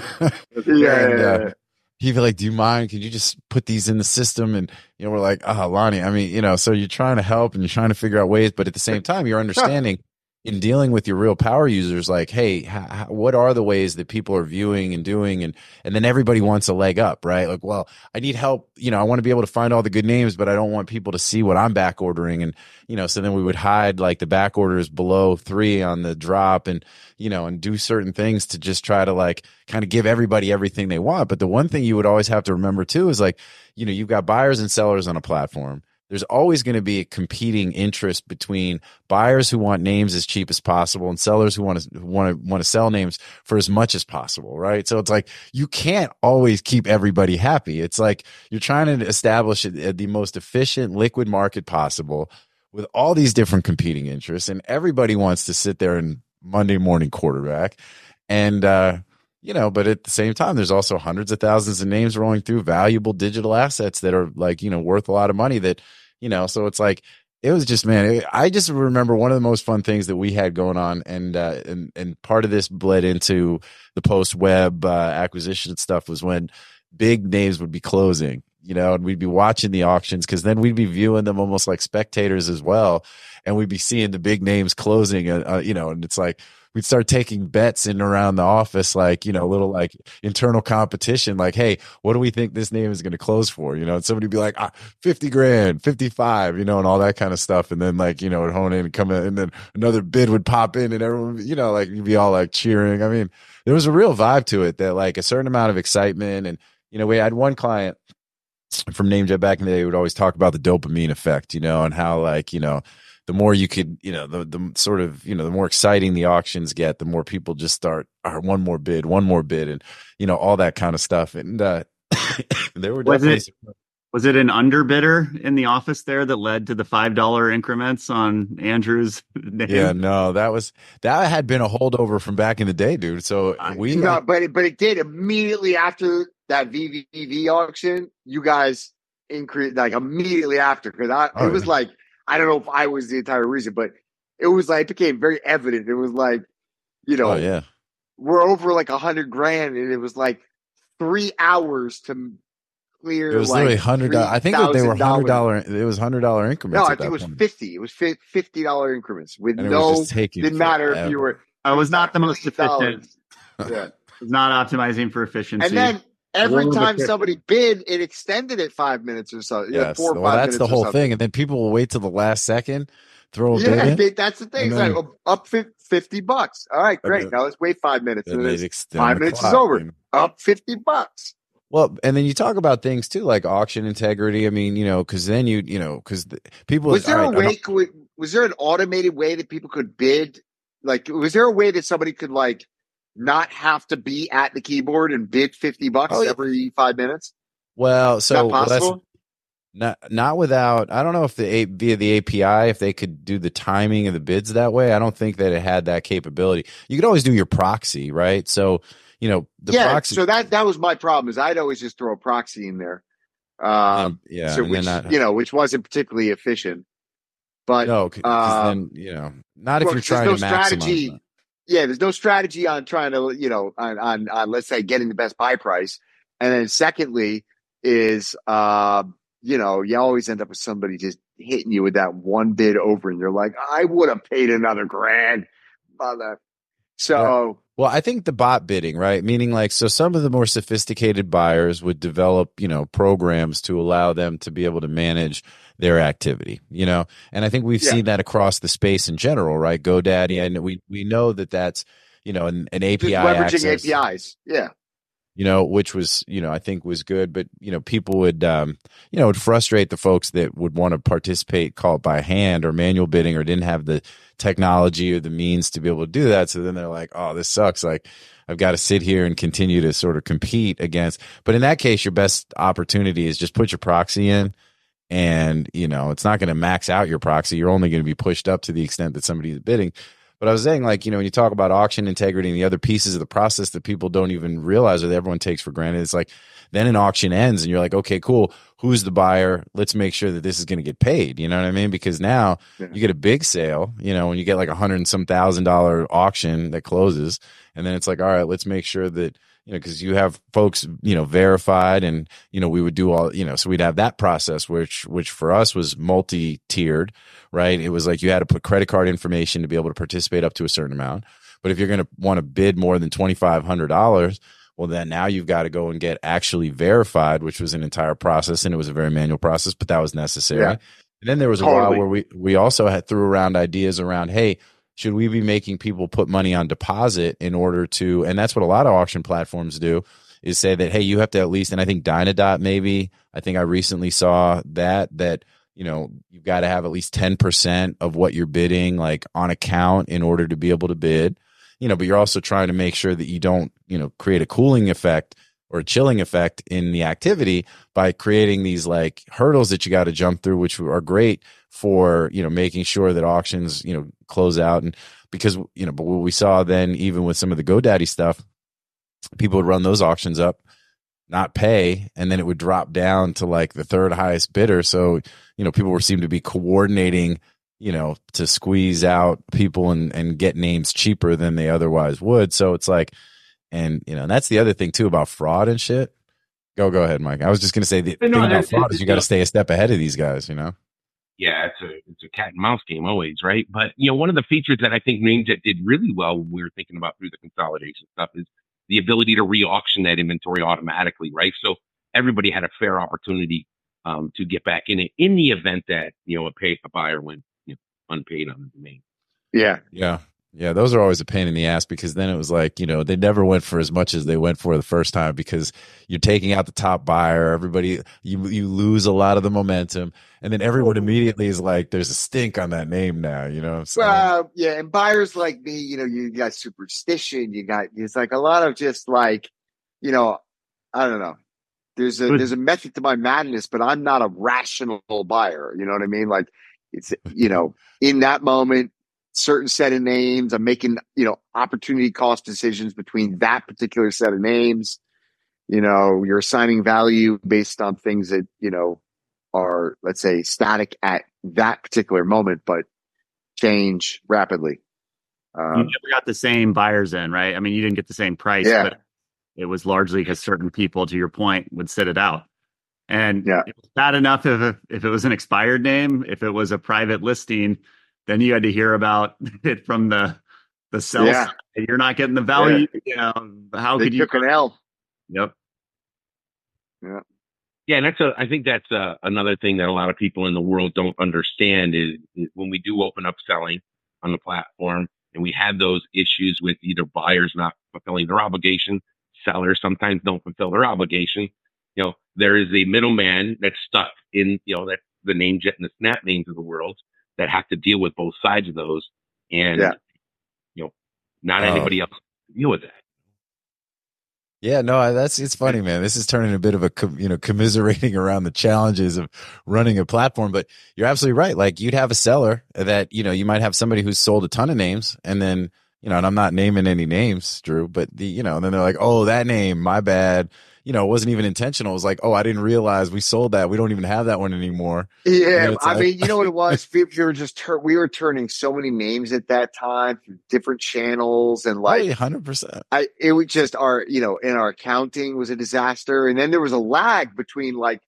He'd be like, do you mind? Could you just put these in the system? And, we're like, Lonnie, I mean, so you're trying to help and you're trying to figure out ways, but at the same time, you're understanding in dealing with your real power users, like, hey, what are the ways that people are viewing and doing? And then everybody wants a leg up, right? Like, well, I need help. I want to be able to find all the good names, but I don't want people to see what I'm back ordering. And, so then we would hide like the back orders below 3 on the drop and, and do certain things to just try to like kind of give everybody everything they want. But the one thing you would always have to remember too is like, you've got buyers and sellers on a platform. There's always going to be a competing interest between buyers who want names as cheap as possible and sellers who want to sell names for as much as possible, right? So it's like you can't always keep everybody happy. It's like you're trying to establish the most efficient liquid market possible with all these different competing interests, and everybody wants to sit there and Monday morning quarterback. And but at the same time, there's also hundreds of thousands of names rolling through, valuable digital assets that are like, worth a lot of money that, so it's like, it was just, man, I just remember one of the most fun things that we had going on. And part of this bled into the post web acquisition stuff was when big names would be closing, and we'd be watching the auctions because then we'd be viewing them almost like spectators as well. and we'd be seeing the big names closing, and it's like, we'd start taking bets in and around the office, like, a little like internal competition, like, hey, what do we think this name is going to close for? And somebody would be like, 50 grand, 55, and all that kind of stuff. And then like, it'd hone in and come in, and then another bid would pop in, and everyone, like you'd be all like cheering. I mean, there was a real vibe to it, that like a certain amount of excitement. And, we had one client from NameJet back in the day would always talk about the dopamine effect, and how like, the more you could, the sort of, the more exciting the auctions get, the more people just start, one more bid, and, all that kind of stuff. And there were definitely. Was it an underbidder in the office there that led to the $5 increments on Andrew's name? Yeah, no, that had been a holdover from back in the day, dude. So but it did immediately after that VVV auction. You guys increased like immediately after, because it was like, I don't know if I was the entire reason, but it was like, it became very evident. It was like, we're over like 100 grand, and it was like 3 hours to clear. It was like literally $100. I think that they were $100. It was $100 increments. No, I think it was 50. It was $50 increments with didn't matter if you were. I was not the most efficient. Yeah, was not optimizing for efficiency. And then every time somebody bid, it extended it 5 minutes or so. Yes, 4 or 5 minutes. That's the whole thing. And then people will wait till the last second, throw a bid in. That's the thing. It's like up $50. All right, great. Now let's wait 5 minutes. And then 5 minutes is over. Up $50. Well, and then you talk about things too, like auction integrity. I mean, because then because people. Was there was there an automated way that people could bid? Like, was there a way that somebody could like not have to be at the keyboard and bid $50 every 5 minutes? Well, so is that possible? Not without. I don't know if via the API, if they could do the timing of the bids that way. I don't think that it had that capability. You could always do your proxy, right? So. Proxy. So that was my problem, is I'd always just throw a proxy in there. So which wasn't particularly efficient. But no, then, not if you're trying to maximize. There's no strategy on trying to, on let's say getting the best buy price. And then secondly is, you always end up with somebody just hitting you with that one bid over, and you're like, I would have paid another grand on that. So. Yeah. Well, I think the bot bidding, right? Meaning like, so some of the more sophisticated buyers would develop, programs to allow them to be able to manage their activity, and I think we've seen that across the space in general, right? GoDaddy, and we know that's, an API just leveraging access. APIs. Yeah. Which was, I think was good, but, people would, would frustrate the folks that would want to participate, call it by hand or manual bidding, or didn't have the technology or the means to be able to do that. So then they're like, oh, this sucks. Like, I've got to sit here and continue to sort of compete against. But in that case, your best opportunity is just put your proxy in, and, it's not going to max out your proxy. You're only going to be pushed up to the extent that somebody is bidding. But I was saying, like, when you talk about auction integrity and the other pieces of the process that people don't even realize or that everyone takes for granted, it's like, then an auction ends and you're like, okay, cool. Who's the buyer? Let's make sure that this is going to get paid. You know what I mean? Because now you get a big sale, when you get like $100 and some $1,000 auction that closes, and then it's like, all right, let's make sure that, because you have folks, verified, and, we would do all, so we'd have that process, which for us was multi-tiered, right? It was like you had to put credit card information to be able to participate up to a certain amount. But if you're going to want to bid more than $2,500, well, then now you've got to go and get actually verified, which was an entire process, and it was a very manual process, but that was necessary. Yeah. And then there was a while where we also threw around ideas around, hey, should we be making people put money on deposit in order to, and that's what a lot of auction platforms do, is say that, hey, you have to at least, and I think Dynadot maybe, I think I recently saw that, you've got to have at least 10% of what you're bidding, like, on account in order to be able to bid, but you're also trying to make sure that you don't, create a cooling effect or a chilling effect in the activity by creating these like hurdles that you got to jump through, which are great for, making sure that auctions, close out. And because, but what we saw then, even with some of the GoDaddy stuff, people would run those auctions up, not pay, and then it would drop down to like the third highest bidder. So, people seem to be coordinating, to squeeze out people and get names cheaper than they otherwise would. So it's like, and, that's the other thing too about fraud and shit. Go ahead, Mike. I was just going to say the thing about fraud is you got to stay a step ahead of these guys, Yeah, it's a cat and mouse game always, right? But one of the features that I think Namejet did really well when we were thinking about through the consolidation stuff is the ability to re-auction that inventory automatically, right? So everybody had a fair opportunity to get back in it in the event that a buyer went unpaid on the domain. Yeah, those are always a pain in the ass because then it was like, they never went for as much as they went for the first time because you're taking out the top buyer. Everybody, you lose a lot of the momentum. And then everyone immediately is like, there's a stink on that name now, you know what I'm saying? Well, yeah. And buyers like me, you got superstition. It's like a lot of just like, I don't know. There's a method to my madness, but I'm not a rational buyer. You know what I mean? Like it's, in that moment, certain set of names, I'm making, opportunity cost decisions between that particular set of names. You're assigning value based on things that, are, let's say, static at that particular moment, but change rapidly. You never got the same buyers in, right? I mean, you didn't get the same price, but it was largely because certain people, to your point, would sit it out. And it was bad enough if it was an expired name. If it was a private listing, then you had to hear about it from the sell side. You're not getting the value. How could you? Took an L. Yep. Yeah, and I think that's another thing that a lot of people in the world don't understand is when we do open up selling on the platform and we have those issues with either buyers not fulfilling their obligation, sellers sometimes don't fulfill their obligation. There is a middleman that's stuck in, that the Namejet and the Snap names of the world that have to deal with both sides of those. And, not anybody else can deal with that. Yeah, no, it's funny, man. This is turning a bit of a, commiserating around the challenges of running a platform, but you're absolutely right. Like you'd have a seller that, you might have somebody who's sold a ton of names and then, and I'm not naming any names, Drew, but and then they're like, oh, that name, my bad. It wasn't even intentional. It was like, oh, I didn't realize we sold that. We don't even have that one anymore. Yeah. I mean, you know what it was? We were turning so many names at that time through different channels and like 100%. It was just in our accounting was a disaster. And then there was a lag between like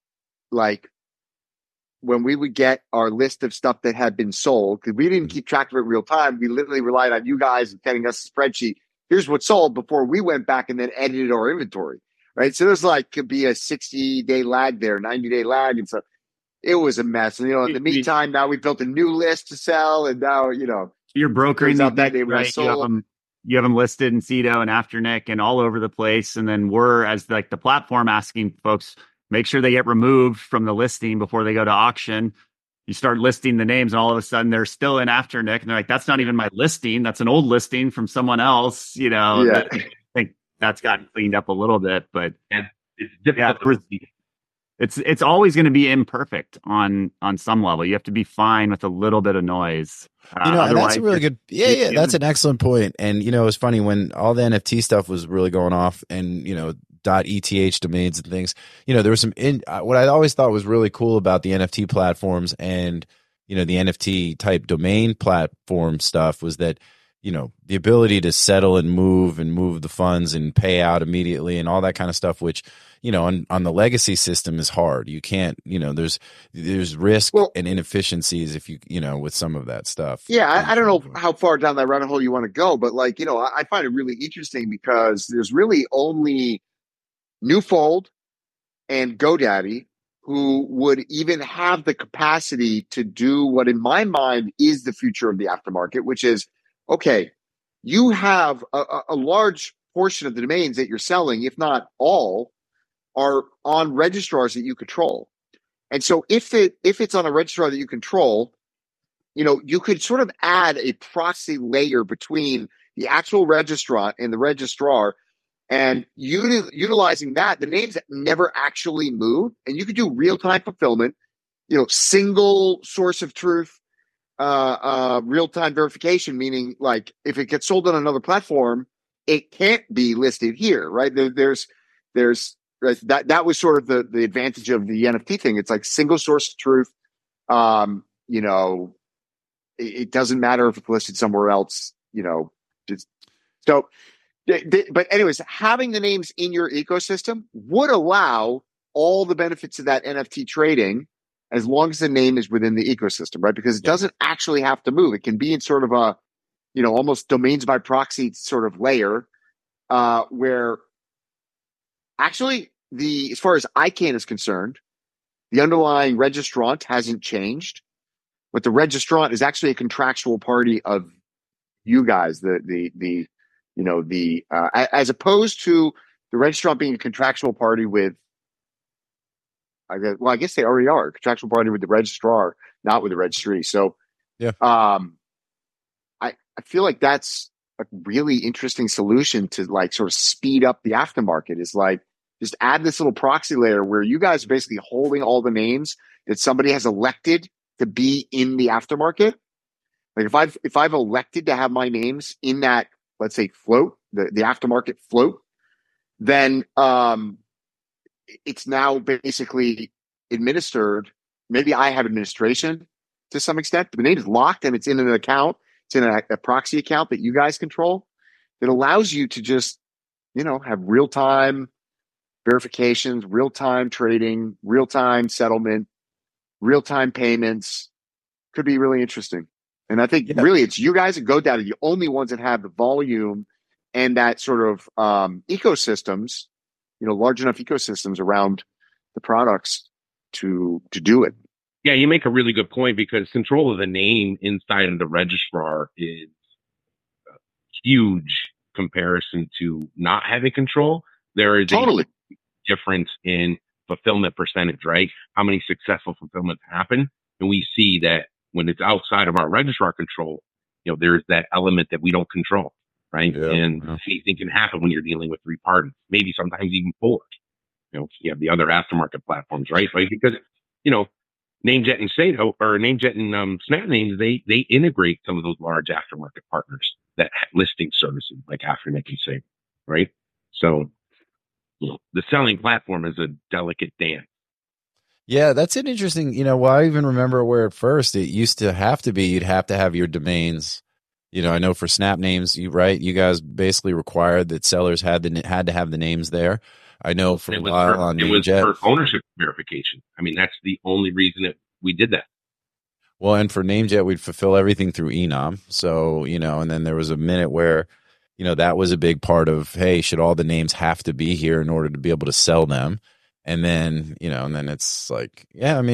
when we would get our list of stuff that had been sold, because we didn't keep track of it real time. We literally relied on you guys getting us a spreadsheet. Here's what sold before we went back and then edited our inventory. Right. So there's could be a 60-day lag there, 90-day lag. And so it was a mess. And, in the meantime, now we built a new list to sell. And now, you're brokering that day when I sold. You have them listed in Cedo and Afternic and all over the place. And then we're as the platform asking folks, make sure they get removed from the listing before they go to auction. You start listing the names and all of a sudden they're still in Afternic. And they're like, that's not even my listing. That's an old listing from someone else, I think that's gotten cleaned up a little bit, but it's difficult. It's always going to be imperfect on some level. You have to be fine with a little bit of noise. And that's a really good, that's an excellent point. And, it was funny when all the NFT stuff was really going off and, .eth domains and things, there was some, what I always thought was really cool about the NFT platforms and, the NFT type domain platform stuff was that, the ability to settle and move the funds and pay out immediately and all that kind of stuff, which, on the legacy system is hard. You can't, there's risk and inefficiencies if you with some of that stuff. Yeah. I don't know how far down that rabbit hole you want to go, but I find it really interesting because there's really only Newfold and GoDaddy who would even have the capacity to do what in my mind is the future of the aftermarket, which is, okay, you have a large portion of the domains that you're selling, if not all, are on registrars that you control. And so if it's on a registrar that you control, you could sort of add a proxy layer between the actual registrant and the registrar and utilizing that, the names that never actually move, and you could do real-time fulfillment, single source of truth, real-time verification, meaning like if it gets sold on another platform, it can't be listed here, right? There's that was sort of the advantage of the NFT thing. It's like single source of truth. It doesn't matter if it's listed somewhere else, but anyways, having the names in your ecosystem would allow all the benefits of that NFT trading as long as the name is within the ecosystem, right? Because it doesn't actually have to move. It can be in sort of a, almost domains by proxy sort of layer, where actually as far as ICANN is concerned, the underlying registrant hasn't changed, but the registrant is actually a contractual party of you guys, as opposed to the registrant being a contractual party with, I guess they already are a contractual party with the registrar, not with the registry. So, I feel like that's a really interesting solution to like sort of speed up the aftermarket. Is like just add this little proxy layer where you guys are basically holding all the names that somebody has elected to be in the aftermarket. Like if I've elected to have my names in that, let's say, float, the aftermarket float, then it's now basically administered. Maybe I have administration to some extent, but the name is locked and it's in an account. It's in a proxy account that you guys control. That allows you to just, have real-time verifications, real-time trading, real-time settlement, real-time payments. Could be really interesting. And I think really it's you guys at GoDaddy, the only ones that have the volume and that sort of ecosystems, large enough ecosystems around the products to do it. Yeah, you make a really good point, because control of the name inside of the registrar is a huge comparison to not having control. There is a difference in fulfillment percentage, right? How many successful fulfillments happen? And we see that when it's outside of our registrar control, there's that element that we don't control, right? Yeah, and anything can happen when you're dealing with 3 parties, maybe sometimes even 4. You have the other aftermarket platforms, right? Like, because, Namejet and Sato, or Namejet and Snap Names, they integrate some of those large aftermarket partners that listing services like Afternic and Sato, right? So, the selling platform is a delicate dance. Yeah, that's an interesting, well, I even remember where at first it used to have to be, you'd have to have your domains. I know for Snap Names, you guys basically required that sellers had to have the names there. I know for a while on Namejet, it was for ownership verification. I mean, that's the only reason that we did that. Well, and for Namejet, we'd fulfill everything through Enom. So, and then there was a minute where, that was a big part of, hey, should all the names have to be here in order to be able to sell them? And then, and then it's like,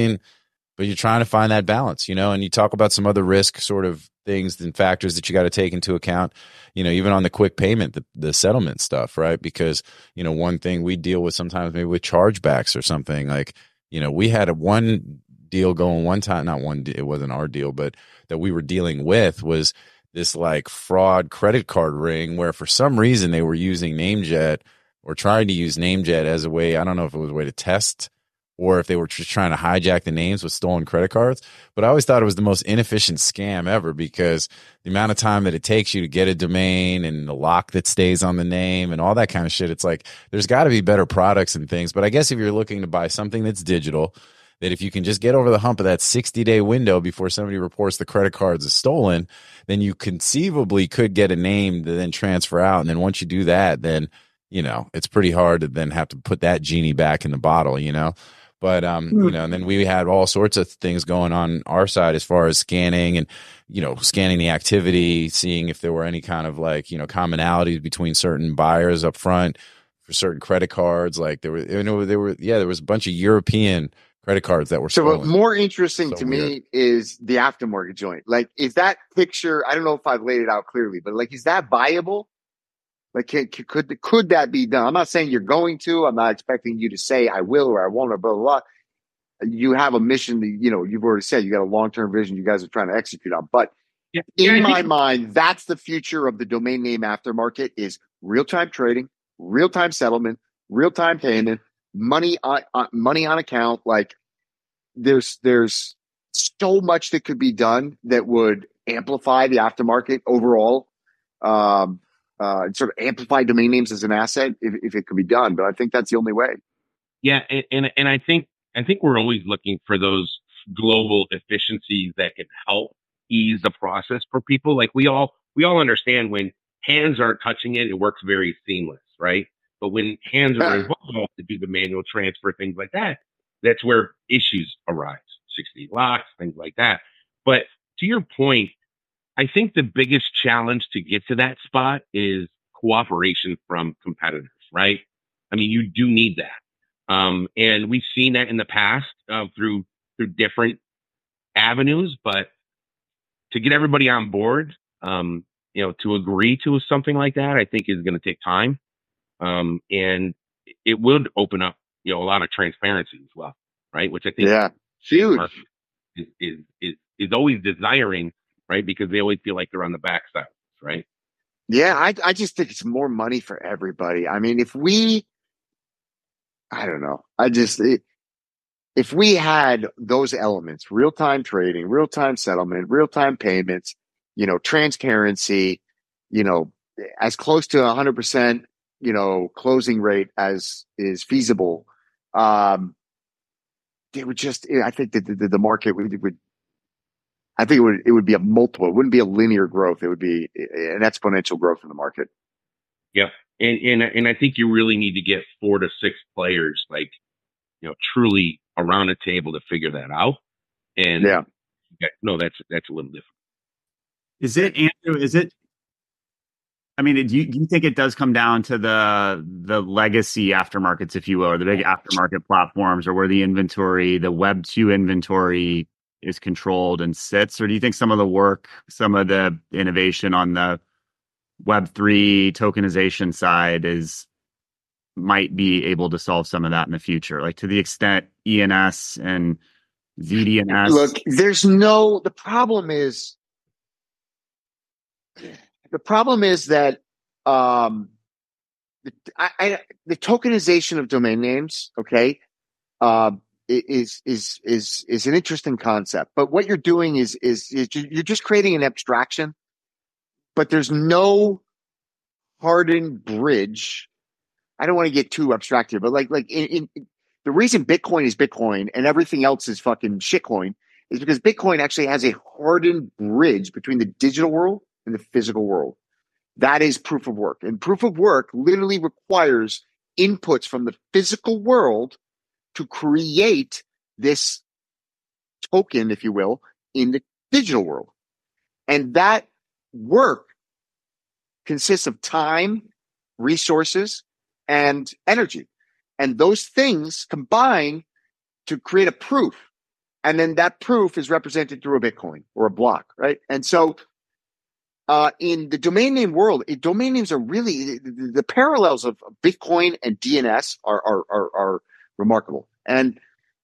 but you're trying to find that balance, and you talk about some other risk sort of things and factors that you got to take into account, even on the quick payment, the settlement stuff, right? Because, one thing we deal with sometimes maybe with chargebacks or something like, we had one deal going one time, it wasn't our deal, but that we were dealing with was this like fraud credit card ring where for some reason they were using Namejet or trying to use Namejet as a way, I don't know if it was a way to test or if they were just trying to hijack the names with stolen credit cards. But I always thought it was the most inefficient scam ever, because the amount of time that it takes you to get a domain and the lock that stays on the name and all that kind of shit, it's like there's got to be better products and things. But I guess if you're looking to buy something that's digital, that if you can just get over the hump of that 60-day window before somebody reports the credit cards as stolen, then you conceivably could get a name to then transfer out. And then once you do that, then, it's pretty hard to then have to put that genie back in the bottle, But, and then we had all sorts of things going on our side as far as scanning and, scanning the activity, seeing if there were any kind of like, commonalities between certain buyers up front for certain credit cards. Like there was a bunch of European credit cards that were stolen. So what more interesting to me is the aftermarket joint. Like, is that picture, I don't know if I've laid it out clearly, but like, is that viable? Like, could that be done? I'm not saying you're going to. I'm not expecting you to say I will or I won't or blah, blah, blah. You have a mission that, you've already said you got a long-term vision you guys are trying to execute on. But in my mind, that's the future of the domain name aftermarket is real-time trading, real-time settlement, real-time payment, money on account. Like there's so much that could be done that would amplify the aftermarket overall. Sort of amplify domain names as an asset if it could be done. But I think that's the only way. Yeah. And I think we're always looking for those global efficiencies that can help ease the process for people. Like we all understand when hands aren't touching it, it works very seamless, right? But when hands are involved to do the manual transfer, things like that, that's where issues arise. 60 locks, things like that. But to your point, I think the biggest challenge to get to that spot is cooperation from competitors, right? I mean, you do need that. And we've seen that in the past through different avenues, but to get everybody on board, to agree to something like that, I think is going to take time. And it would open up, a lot of transparency as well, right? Which I think huge is always desiring, right? Because they always feel like they're on the backside, right? Yeah, I just think it's more money for everybody. I mean, if we had those elements, real-time trading, real-time settlement, real-time payments, transparency, as close to 100%, closing rate as is feasible, it would I think that the market would I think it would be a multiple. It wouldn't be a linear growth. It would be an exponential growth in the market. Yeah. And I think you really need to get 4 to 6 players, like, truly around a table to figure that out. And no, that's a little different. Is it, Andrew? I mean, do you think it does come down to the legacy aftermarkets, if you will, or the big aftermarket platforms, or where the inventory, the Web 2 inventory is controlled and sits? Or do you think some of the work, some of the innovation on the Web 3 tokenization side might be able to solve some of that in the future? Like, to the extent ENS and ZDNS. Look, the problem is that the tokenization of domain names, okay, is an interesting concept. But what you're doing is you're just creating an abstraction, but there's no hardened bridge. I don't want to get too abstract here, but like in the reason Bitcoin is Bitcoin and everything else is fucking shitcoin is because Bitcoin actually has a hardened bridge between the digital world and the physical world. That is proof of work. And proof of work literally requires inputs from the physical world to create this token, if you will, in the digital world. And that work consists of time, resources, and energy. And those things combine to create a proof. And then that proof is represented through a Bitcoin or a block, right? And so in the domain name world, domain names are really the parallels of Bitcoin and DNS are remarkable. And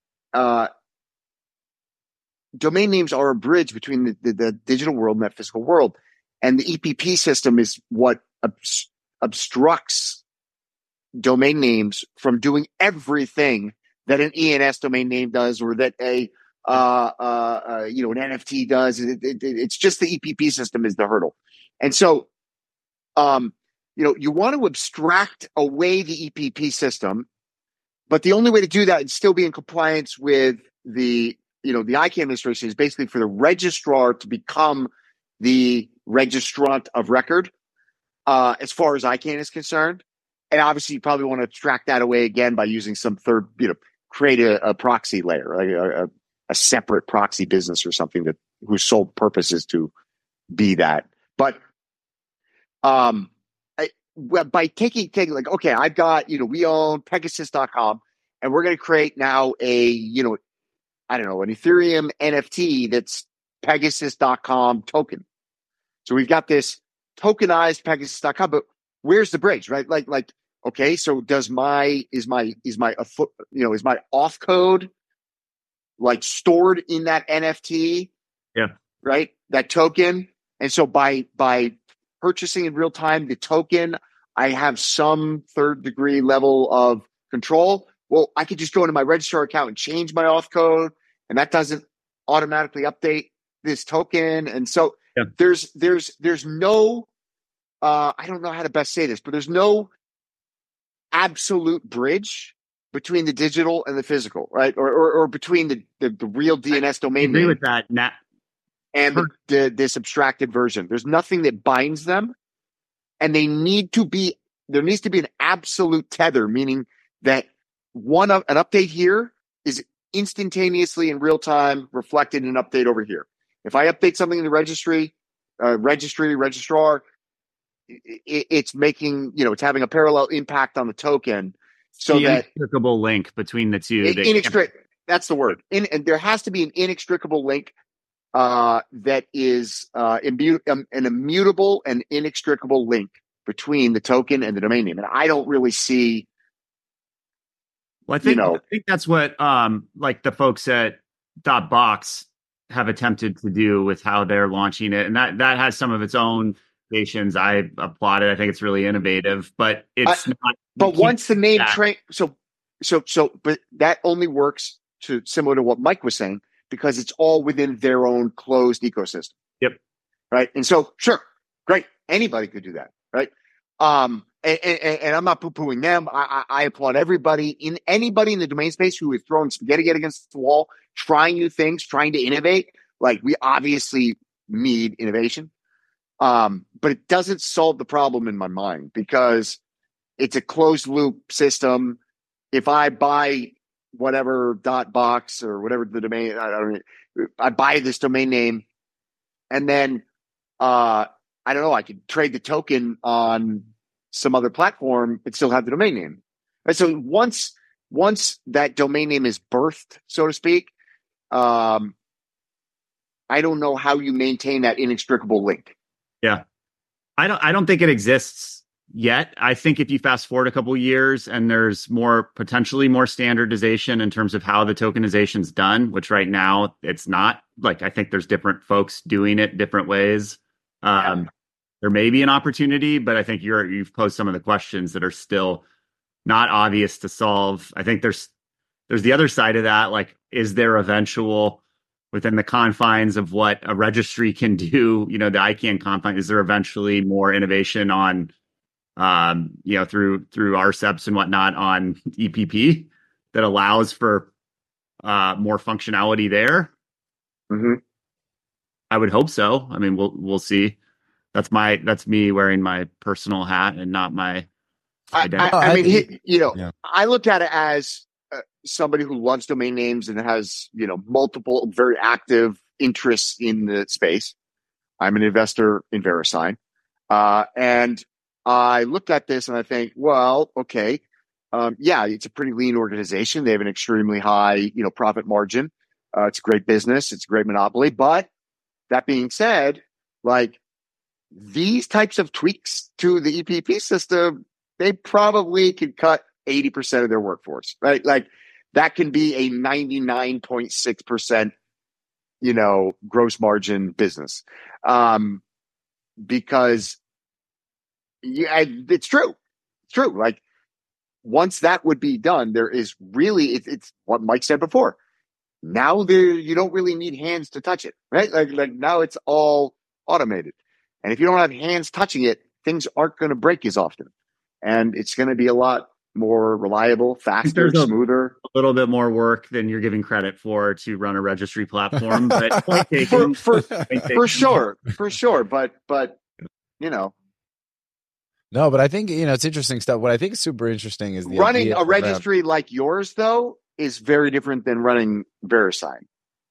domain names are a bridge between the digital world and that physical world. And the EPP system is what obstructs domain names from doing everything that an ENS domain name does, or that an NFT does. It's just the EPP system is the hurdle. And so, you want to abstract away the EPP system, but the only way to do that and still be in compliance with the ICANN administration is basically for the registrar to become the registrant of record, as far as ICANN is concerned. And obviously you probably want to abstract that away again by using some third, create a proxy layer, like a separate proxy business or something whose sole purpose is to be that. But by taking like, okay, I've got, we own Pegasus.com, and we're going to create now an Ethereum NFT that's Pegasus.com token. So we've got this tokenized Pegasus.com, but where's the bridge, right? Like, okay, so is my auth code like stored in that NFT? Yeah. Right? That token. And so by purchasing in real time the token, I have some third degree level of control. Well, I could just go into my registrar account and change my auth code, and that doesn't automatically update this token. And so there's no I don't know how to best say this, but there's no absolute bridge between the digital and the physical, right? Or between the real DNS domain name. I agree with that. And this abstracted version. There's nothing that binds them, and there needs to be an absolute tether, meaning that an update here is instantaneously in real time reflected in an update over here. If I update something in the registrar, it's making, it's having a parallel impact on the token. So the that inextricable link between the two. That's the word. And there has to be an inextricable link that is an immutable and inextricable link between the token and the domain name. And I don't really see. Well, I think that's what like the folks at .box have attempted to do with how they're launching it, and that has some of its own foundations. I applaud it. I think it's really innovative, but it's not. But once the name but that only works similar to what Mike was saying, because it's all within their own closed ecosystem. Yep. Right. And so, sure, great. Anybody could do that. Right. And I'm not poo-pooing them. I applaud anybody in the domain space who is throwing spaghetti against the wall, trying new things, trying to innovate. Like, we obviously need innovation. But it doesn't solve the problem in my mind, because it's a closed loop system. If I buy whatever .box or whatever the domain, I buy this domain name, and then I don't know, I could trade the token on some other platform and still have the domain name. Right? So once that domain name is birthed, so to speak, I don't know how you maintain that inextricable link. Yeah. I don't think it exists yet. I think if you fast forward a couple of years and there's potentially more standardization in terms of how the tokenization's done, which right now it's not. Like, I think there's different folks doing it different ways. There may be an opportunity, but I think you've posed some of the questions that are still not obvious to solve. I think there's the other side of that. Like, is there eventual, within the confines of what a registry can do, the ICANN confines, is there eventually more innovation on, through RCEPs and whatnot on EPP that allows for more functionality there? Mm-hmm. I would hope so. I mean, we'll see. That's me wearing my personal hat and not my identity. I look at it as somebody who loves domain names and has, multiple very active interests in the space. I'm an investor in VeriSign. And I looked at this and I think, well, okay. It's a pretty lean organization. They have an extremely high, profit margin. It's a great business. It's a great monopoly. But that being said, like, these types of tweaks to the EPP system, they probably could cut 80% of their workforce, right? Like, that can be a 99.6%, gross margin business. Because it's true. It's true. Like, once that would be done, there is really, it's what Mike said before. Now you don't really need hands to touch it, right? Like now it's all automated. And if you don't have hands touching it, things aren't going to break as often. And it's going to be a lot more reliable, faster, smoother. A little bit more work than you're giving credit for to run a registry platform, but for sure. But No, but I think, it's interesting stuff. What I think is super interesting is running a registry like yours, though, is very different than running VeriSign.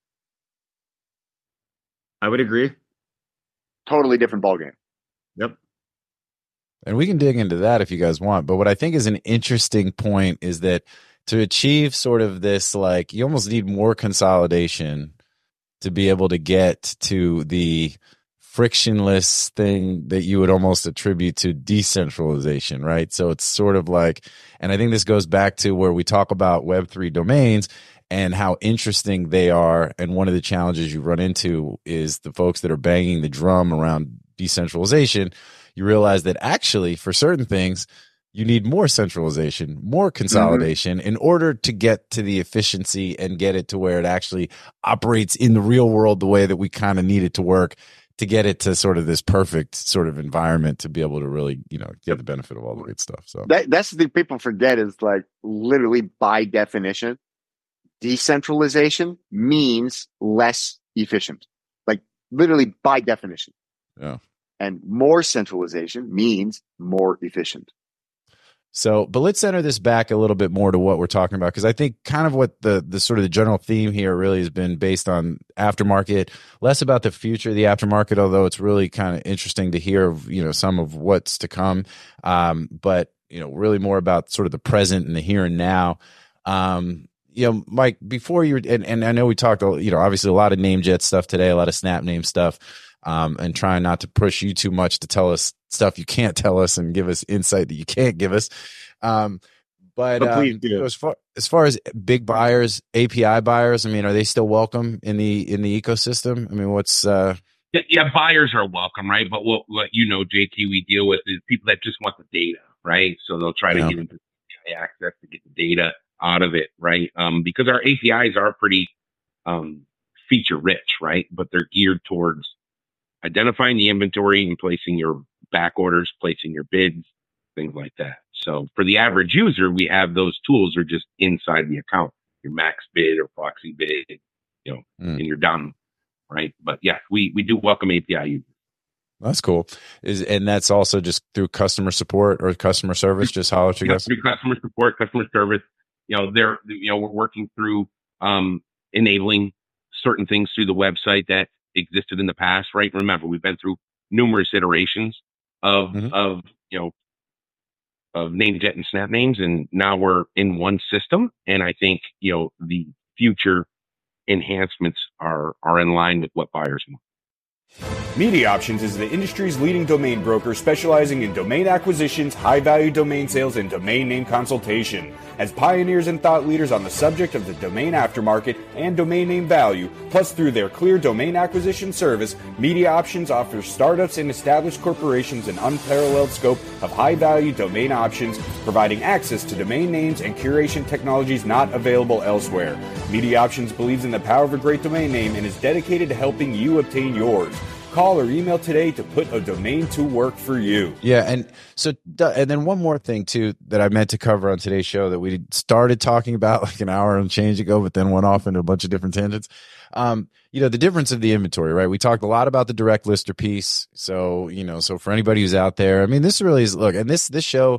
I would agree. Totally different ballgame. Yep. And we can dig into that if you guys want. But what I think is an interesting point is that to achieve sort of this, like, you almost need more consolidation to be able to get to the frictionless thing that you would almost attribute to decentralization, right? So it's sort of like, and I think this goes back to where we talk about Web3 domains and how interesting they are. And one of the challenges you run into is the folks that are banging the drum around decentralization. You realize that actually for certain things, you need more centralization, more consolidation in order to get to the efficiency and get it to where it actually operates in the real world the way that we kind of need it to work, to get it to sort of this perfect sort of environment to be able to really, get the benefit of all the good stuff. So that's the thing people forget is, like, literally by definition, decentralization means less efficient, like literally by definition. Yeah. And more centralization means more efficient. So, but let's center this back a little bit more to what we're talking about, because I think kind of what the sort of the general theme here really has been based on aftermarket, less about the future of the aftermarket, although it's really kind of interesting to hear, some of what's to come. But, really more about sort of the present and the here and now. Mike, before you, and I know we talked, obviously a lot of NameJet stuff today, a lot of Snap Name stuff, and trying not to push you too much to tell us stuff you can't tell us and give us insight that you can't give us. But please do. As far as big buyers, API buyers, I mean, are they still welcome in the ecosystem? I mean, what's yeah, buyers are welcome, right? But what JT, we deal with is people that just want the data, right? So they'll try to get into access to get the data out of it, right? Because our APIs are pretty feature rich, right? But they're geared towards identifying the inventory and placing your back orders, placing your bids, things like that. So for the average user, we have those tools are just inside the account, your max bid or proxy bid, and you're done, right? But yeah, we do welcome API users. That's cool. And that's also just through customer support or customer service, just holler at you guys? Through customer support, customer service. We're working through enabling certain things through the website that existed in the past, right? Remember, we've been through numerous iterations of NameJet and Snap Names, and now we're in one system. And I think the future enhancements are in line with what buyers want. Media Options is the industry's leading domain broker specializing in domain acquisitions, high-value domain sales, and domain name consultation. As pioneers and thought leaders on the subject of the domain aftermarket and domain name value, plus through their clear domain acquisition service, Media Options offers startups and established corporations an unparalleled scope of high-value domain options, providing access to domain names and curation technologies not available elsewhere. Media Options believes in the power of a great domain name and is dedicated to helping you obtain yours. Call or email today to put a domain to work for you. Yeah, and then one more thing too that I meant to cover on today's show that we started talking about like an hour and change ago, but then went off into a bunch of different tangents. The difference of the inventory, right? We talked a lot about the direct lister piece. So, so for anybody who's out there, I mean, this really is and this show.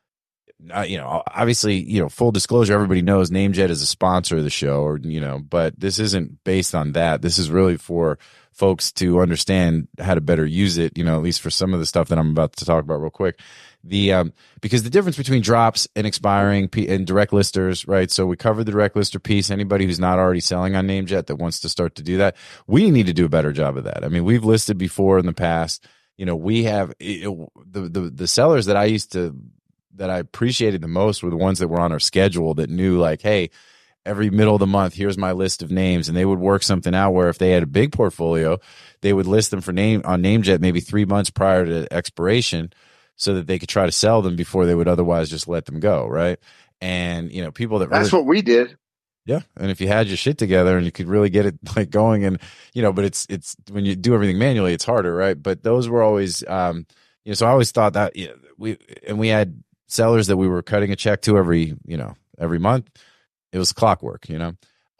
Obviously, full disclosure, everybody knows NameJet is a sponsor of the show, but this isn't based on that. This is really for folks to understand how to better use it, at least for some of the stuff that I'm about to talk about real quick. Because the difference between drops and expiring and direct listers, right? So we covered the direct lister piece. Anybody who's not already selling on NameJet that wants to start to do that, we need to do a better job of that. I mean, we've listed before in the past, we have the sellers that I appreciated the most were the ones that were on our schedule that knew like, hey, every middle of the month, here's my list of names. And they would work something out where if they had a big portfolio, they would list them for name on NameJet maybe 3 months prior to expiration so that they could try to sell them before they would otherwise just let them go. Right. And, people that's what we did. Yeah. And if you had your shit together and you could really get it like going and, but it's when you do everything manually, it's harder. Right. But those were always, so I always thought that we had sellers that we were cutting a check to every month. It was clockwork, So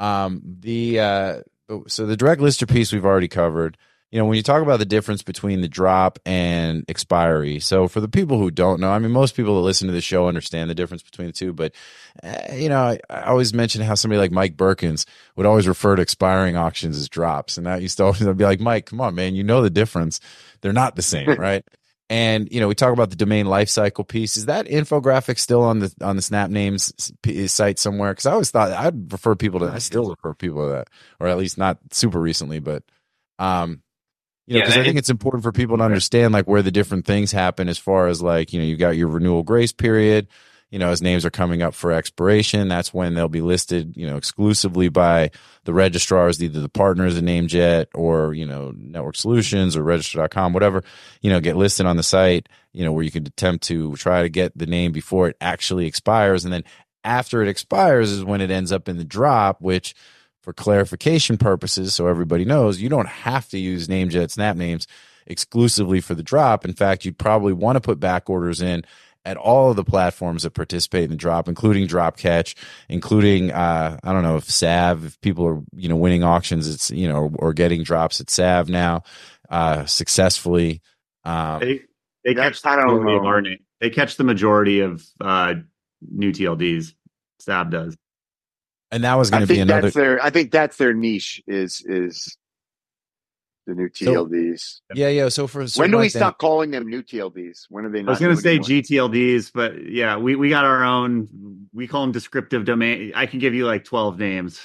the direct lister piece we've already covered. When you talk about the difference between the drop and expiry. So for the people who don't know, I mean, most people that listen to the show understand the difference between the two. But, I always mention how somebody like Mike Birkins would always refer to expiring auctions as drops. And that used to always be like, Mike, come on, man, the difference. They're not the same, right? And, we talk about the domain lifecycle piece. Is that infographic still on the Snap Names site somewhere? Because I always thought I still refer people to that, or at least not super recently, but, because I think it's important for people to understand like where the different things happen as far as like, you got your renewal grace period, as names are coming up for expiration. That's when they'll be listed, exclusively by the registrars, either the partners of NameJet or, Network Solutions or register.com, whatever, get listed on the site, where you can attempt to try to get the name before it actually expires. And then after it expires is when it ends up in the drop, which for clarification purposes, so everybody knows, you don't have to use NameJet Snap Names exclusively for the drop. In fact, you'd probably want to put back orders in at all of the platforms that participate in the drop, including Dropcatch, including, I don't know if Sav, if people are, winning auctions, it's, or getting drops at Sav now, successfully. They catch the majority of our name. They catch the majority of new TLDs. Stab does. And that was going to be another. I think that's their niche is the new TLDs. So, yeah. So when do we stop calling them new TLDs? When are they not? I was going to say GTLDs, but yeah, we got our own. We call them descriptive domain. I can give you like 12 names.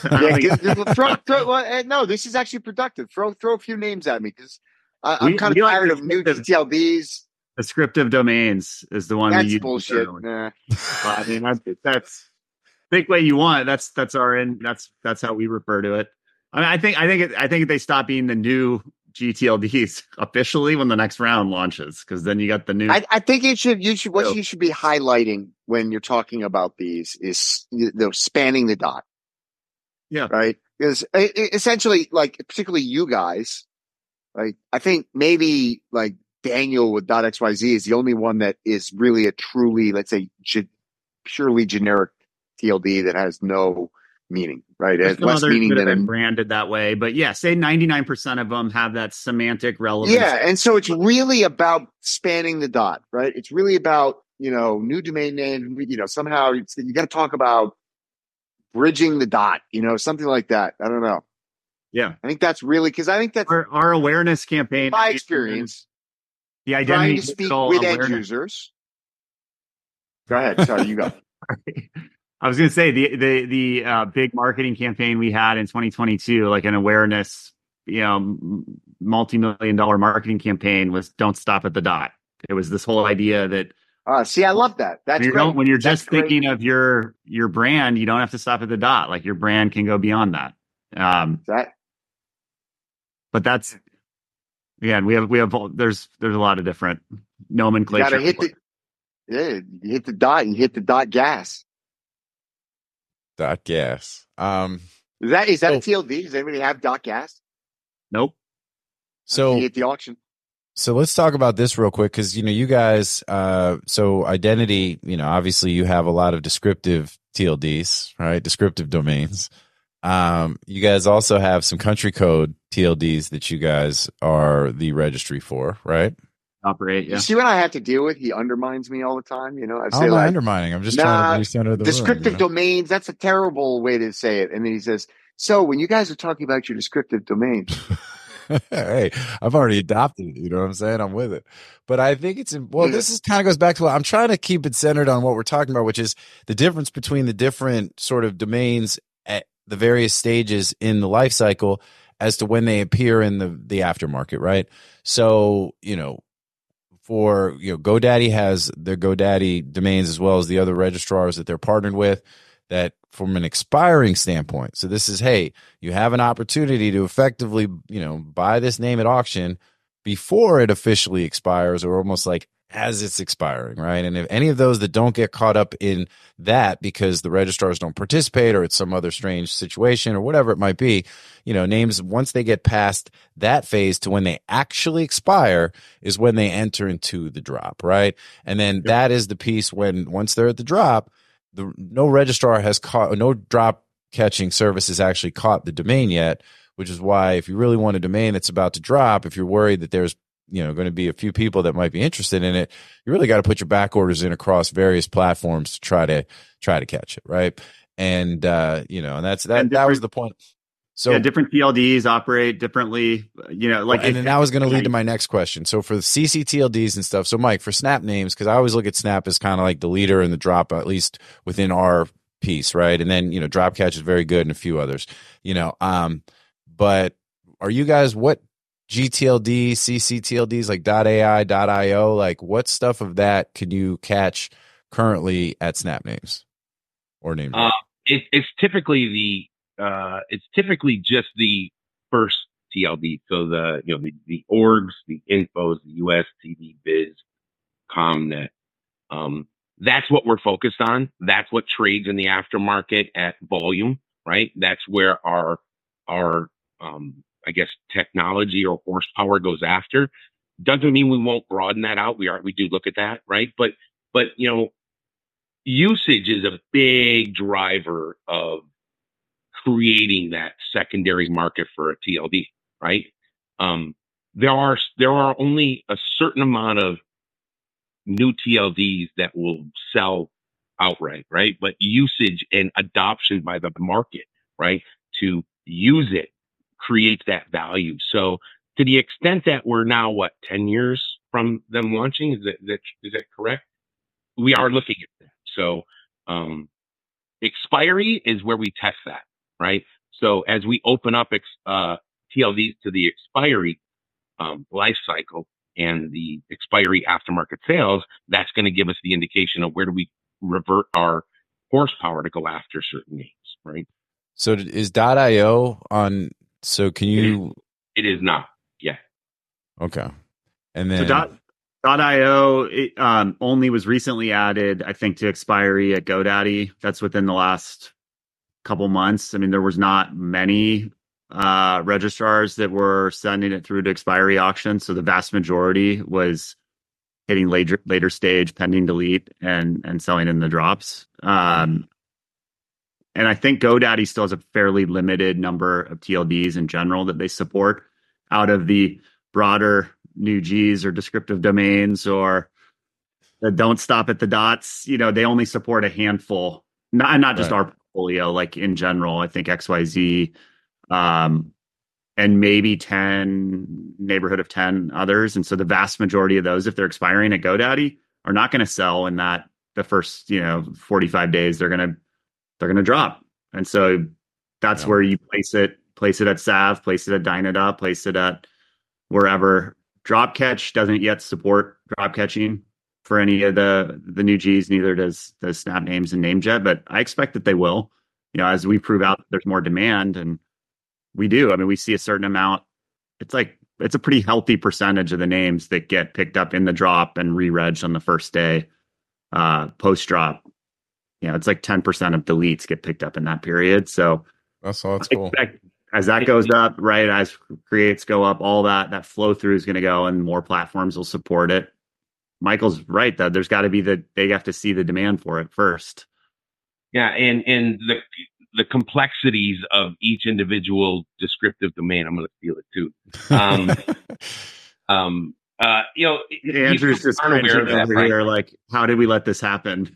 No, this is actually productive. Throw a few names at me because I'm kind of tired of new GTLDs. Descriptive domains is the one. That's bullshit. Nah. I mean, that's think what you want. That's that's how we refer to it. I mean, I think they stop being the new GTLDs officially when the next round launches, because then you got the new. I think you should be highlighting when you're talking about these is spanning the dot. Yeah. Right. Because essentially, like particularly you guys, like I think maybe like Daniel with .xyz is the only one that is really a truly, let's say, purely generic TLD that has no meaning, right? It has less meaning than branded that way. But yeah, say 99% of them have that semantic relevance. Yeah, and so it's really about spanning the dot, right? It's really about, new domain name, somehow you got to talk about bridging the dot, something like that. I don't know. Yeah. I think that's really, because I think that's our awareness campaign. My experience. The identity trying to speak with end users. Go ahead. Sorry, you go. I was going to say the big marketing campaign we had in 2022, like an awareness, multi-million-dollar marketing campaign, was don't stop at the dot. It was this whole idea that. See, I love that. That's great. When you're just thinking of your brand, you don't have to stop at the dot. Like your brand can go beyond that. But that's again, we have there's a lot of different nomenclature. You hit the dot. You hit the dot gas. Dot gas. Is that a TLD? Does anybody have dot gas? Nope. So you hit the auction. So let's talk about this real quick, because you guys. So identity. Obviously you have a lot of descriptive TLDs, right? Descriptive domains. You guys also have some country code TLDs that you guys are the registry for, right? Operate. Yeah. You see what I have to deal with? He undermines me all the time. I'm not undermining. I'm just trying to be center of the descriptive domains. That's a terrible way to say it. And then he says, "So when you guys are talking about your descriptive domains." Hey, I've already adopted it. You know what I'm saying? I'm with it. But I think this is kind of goes back to what I'm trying to keep it centered on what we're talking about, which is the difference between the different sort of domains at the various stages in the life cycle as to when they appear in the aftermarket, right? So, for GoDaddy has their GoDaddy domains as well as the other registrars that they're partnered with, that from an expiring standpoint. So this is, hey, you have an opportunity to effectively, buy this name at auction before it officially expires, or almost like as it's expiring, right? And if any of those that don't get caught up in that because the registrars don't participate, or it's some other strange situation or whatever it might be, names, once they get past that phase to when they actually expire is when they enter into the drop, right? And then that is the piece when once they're at the drop, no registrar has caught, no drop catching service has actually caught the domain yet, which is why if you really want a domain that's about to drop, if you're worried that there's going to be a few people that might be interested in it, you really got to put your back orders in across various platforms to try to catch it, right? And and that was the point. So different TLDs operate differently, and then that was going to lead to my next question. So for the CCTLDs and stuff, so Mike, for Snap names, because I always look at Snap as kind of like the leader in the drop, at least within our piece, right? And then drop catch is very good and a few others, but are you guys what GTLD, CCTLDs like .ai, .io, like what stuff of that can you catch currently at Snap names or name? It's typically just the first TLD. So the orgs, the infos, the US, TV, biz, ComNet. That's what we're focused on. That's what trades in the aftermarket at volume, right? That's where our I guess technology or horsepower goes after. Doesn't mean we won't broaden that out. We do look at that, right? But usage is a big driver of creating that secondary market for a TLD, right? There are only a certain amount of new TLDs that will sell outright, right? But usage and adoption by the market, right, to use it creates that value. So to the extent that we're now, 10 years from them launching, is that correct? We are looking at that. So expiry is where we test that, right? So as we open up TLDs to the expiry life cycle and the expiry aftermarket sales, that's going to give us the indication of where do we revert our horsepower to go after certain names, right? So is .io on? So can you? It is not. Yeah. Okay. And then so .io only was recently added, I think, to expiry at GoDaddy. That's within the last couple months. I mean, there was not many registrars that were sending it through to expiry auction, so the vast majority was hitting later stage pending delete and selling in the drops. And I think GoDaddy still has a fairly limited number of TLDs in general that they support out of the broader new Gs or descriptive domains or that don't stop at the dots. You know, they only support a handful, not just our portfolio, like in general. I think XYZ and maybe 10, neighborhood of 10 others. And so the vast majority of those, if they're expiring at GoDaddy, are not going to sell in the first, 45 days. They're going to drop. And so that's where you place it at Sav, place it at Dynada, place it at wherever. Dropcatch doesn't yet support drop catching for any of the new Gs, neither does Snap Names and Namejet, but I expect that they will, as we prove out that there's more demand, and we do. I mean, we see a certain amount. It's a pretty healthy percentage of the names that get picked up in the drop and re-regged on the first day, post drop. It's like 10% of deletes get picked up in that period. So that's cool. As that goes up, right, as creates go up, all that flow through is going to go, and more platforms will support it. Michael's right, though. There's got to be they have to see the demand for it first. Yeah, and the complexities of each individual descriptive domain. I'm going to steal it too. Andrew's just cringing over here, like, how did we let this happen?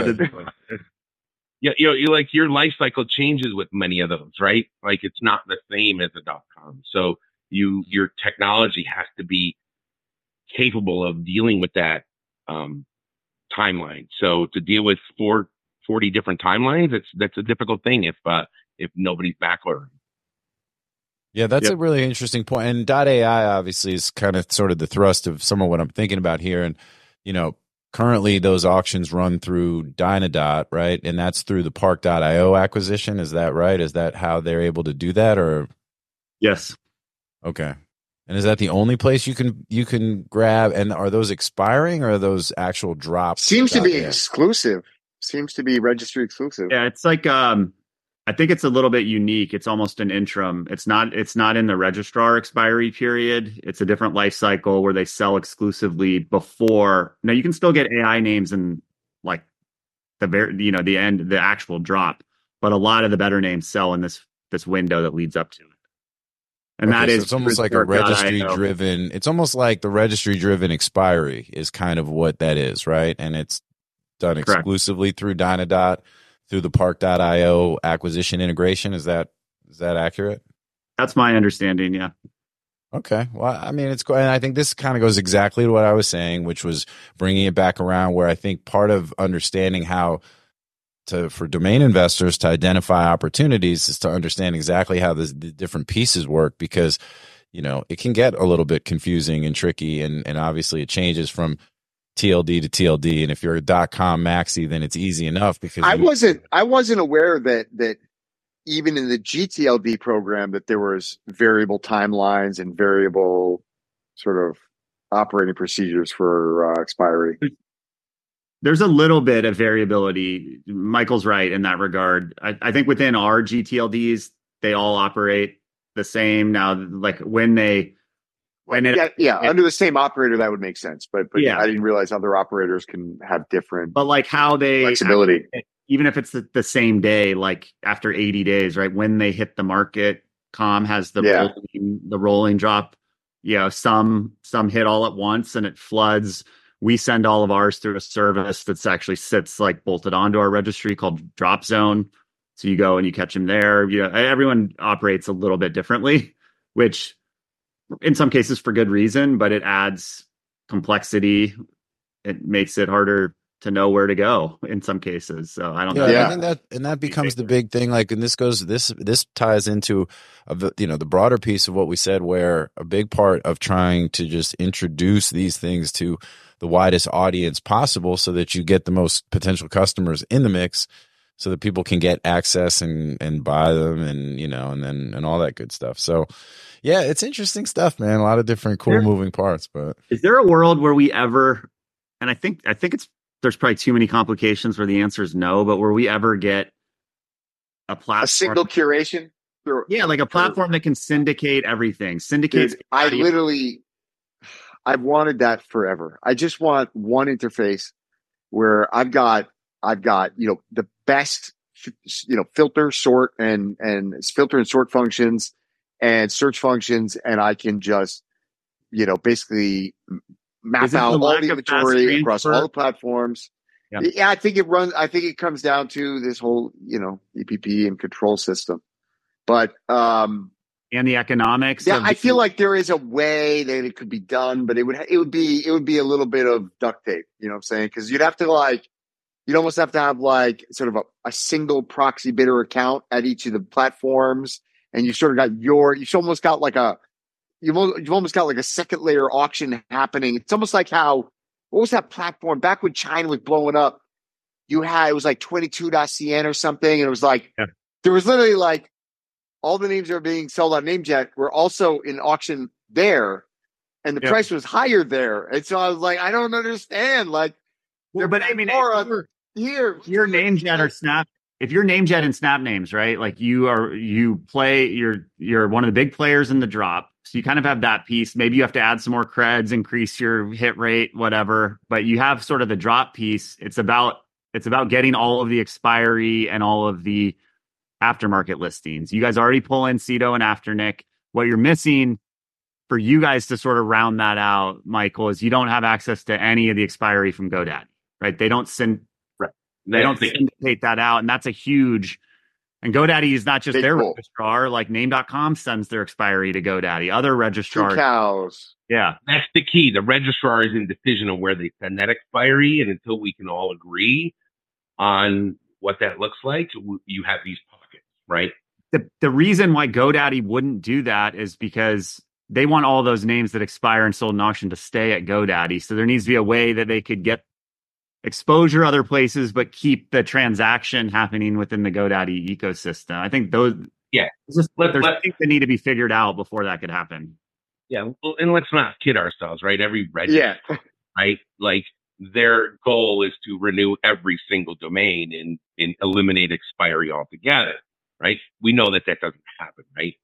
Your life cycle changes with many of those, right? Like, it's not the same as a .com. So your technology has to be capable of dealing with that timeline. So to deal with 40 different timelines, that's a difficult thing if nobody's backloading. Yeah, that's a really interesting point. And .ai obviously is kind of sort of the thrust of some of what I'm thinking about here. And, currently those auctions run through Dynadot, right? And that's through the Park.io acquisition. Is that right? Is that how they're able to do that, or? Yes. Okay. And is that the only place you can grab? And are those expiring, or are those actual drops? Seems to be exclusive. Seems to be registry exclusive. Yeah, it's like I think it's a little bit unique. It's almost an interim. It's not in the registrar expiry period. It's a different life cycle where they sell exclusively before. Now you can still get AI names in like the end, the actual drop, but a lot of the better names sell in this window that leads up to it. And that is, it's almost like a registry driven. It's almost like the registry driven expiry is kind of what that is, right? And it's done exclusively through Dynadot, through the Park.io acquisition integration. Is that accurate? That's my understanding. Yeah. Okay. Well, I mean, it's cool. And I think this kind of goes exactly to what I was saying, which was bringing it back around, where I think part of understanding how for domain investors to identify opportunities is to understand exactly how the different pieces work, because, it can get a little bit confusing and tricky. And obviously it changes from TLD to TLD, and if you're a .com maxi, then it's easy enough, because I wasn't aware that even in the GTLD program that there was variable timelines and variable sort of operating procedures for expiry. There's a little bit of variability. Michael's right in that regard. I think within our GTLDs, they all operate the same. Now, like under the same operator, that would make sense. But yeah. I didn't realize other operators can have different. But like how they flexibility, even if it's the same day, like after 80 days, right? When they hit the market, Com has the rolling drop. Some hit all at once, and it floods We send all of ours through a service that's actually sits like bolted onto our registry called Drop Zone. So you go and you catch them there. Everyone operates a little bit differently, which in some cases for good reason, but it adds complexity. It makes it harder to know where to go in some cases. So I don't know. I think that becomes the big thing. Like, and this ties into, the broader piece of what we said, where a big part of trying to just introduce these things to the widest audience possible so that you get the most potential customers in the mix so that people can get access and buy them and all that good stuff. So yeah, it's interesting stuff, man. A lot of different cool moving parts, but is there a world where we ever, and I think there's probably too many complications where the answer is no, but where we ever get a platform, a single curation? Yeah, like a platform that can syndicate everything. Syndicates. I've wanted that forever. I just want one interface where I've got the best filter, sort and filter and sort functions and search functions, and I can just basically map out all the inventory across all the platforms. Yeah, I think it comes down to this whole EPP and control system, but and the economics. Yeah, I feel like there is a way that it could be done, but it would be a little bit of duct tape. You know what I'm saying? Because you'd almost have to have like sort of a single proxy bidder account at each of the platforms, and you've almost got like a second layer auction happening. It's almost like what was that platform back when China was blowing up? It was like 22.cn or something, and it was like there was literally like all the names that are being sold on NameJet were also in auction there, and the price was higher there. And so I was like, I don't understand. Like, but I mean, if you're NameJet or Snap, if you're NameJet and Snap Names, right? Like you're one of the big players in the drop. So you kind of have that piece. Maybe you have to add some more creds, increase your hit rate, whatever. But you have sort of the drop piece. It's about getting all of the expiry and all of the aftermarket listings. You guys already pull in Cedo and Afternic. What you're missing for you guys to sort of round that out, Michael, is you don't have access to any of the expiry from GoDaddy, right? They don't syndicate that out, and that's a huge. And GoDaddy is not just their registrar. Like Name.com sends their expiry to GoDaddy. Other registrars. Cows. Yeah, that's the key. The registrar is in decision on where they send that expiry, and until we can all agree on what that looks like, you have these pockets, right? The reason why GoDaddy wouldn't do that is because they want all those names that expire and sold in auction to stay at GoDaddy. So there needs to be a way that they could get exposure other places, but keep the transaction happening within the GoDaddy ecosystem. I think there's things that need to be figured out before that could happen. Yeah, well, and let's not kid ourselves, right? Every register, right? Like their goal is to renew every single domain and eliminate expiry altogether, right? We know that doesn't happen, right?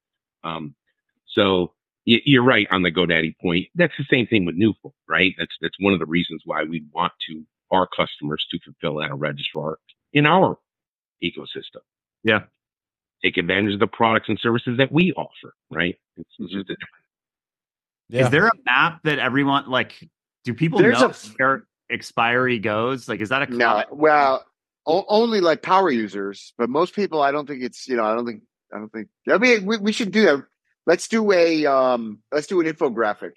So you're right on the GoDaddy point. That's the same thing with Newfold, right? That's one of the reasons why we want our customers to fulfill that registrar in our ecosystem. Yeah. Take advantage of the products and services that we offer, right? It's just a Is there a map that everyone, like, do people know where expiry goes? Like, is that a no? Well, only like power users, but most people, I don't think it's, I don't think. I mean, we should do that. Let's do an infographic.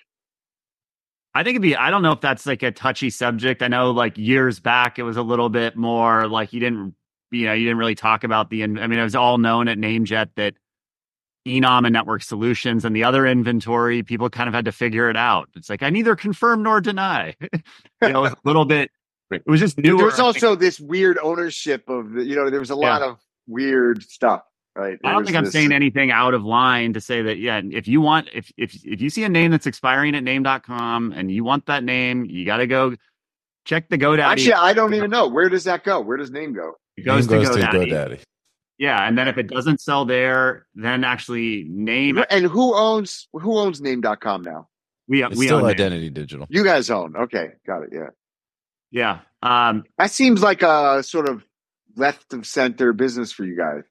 I think I don't know if that's like a touchy subject. I know like years back, it was a little bit more like you didn't really talk about it was all known at NameJet that Enom and Network Solutions and the other inventory, people kind of had to figure it out. It's like, I neither confirm nor deny. A little bit, it was just newer. There was also this weird ownership of there was a lot of weird stuff. Right. I don't think I'm saying anything out of line to say that, if you want, if you see a name that's expiring at name.com and you want that name, you got to go check the GoDaddy. Actually, I don't even know. Where does that go? Where does name go? It goes to GoDaddy. Yeah. And then if it doesn't sell there, then actually Name. And who owns name.com now? We still own Identity Digital. You guys own. Okay. Got it. Yeah. Yeah. That seems like a sort of left of center business for you guys.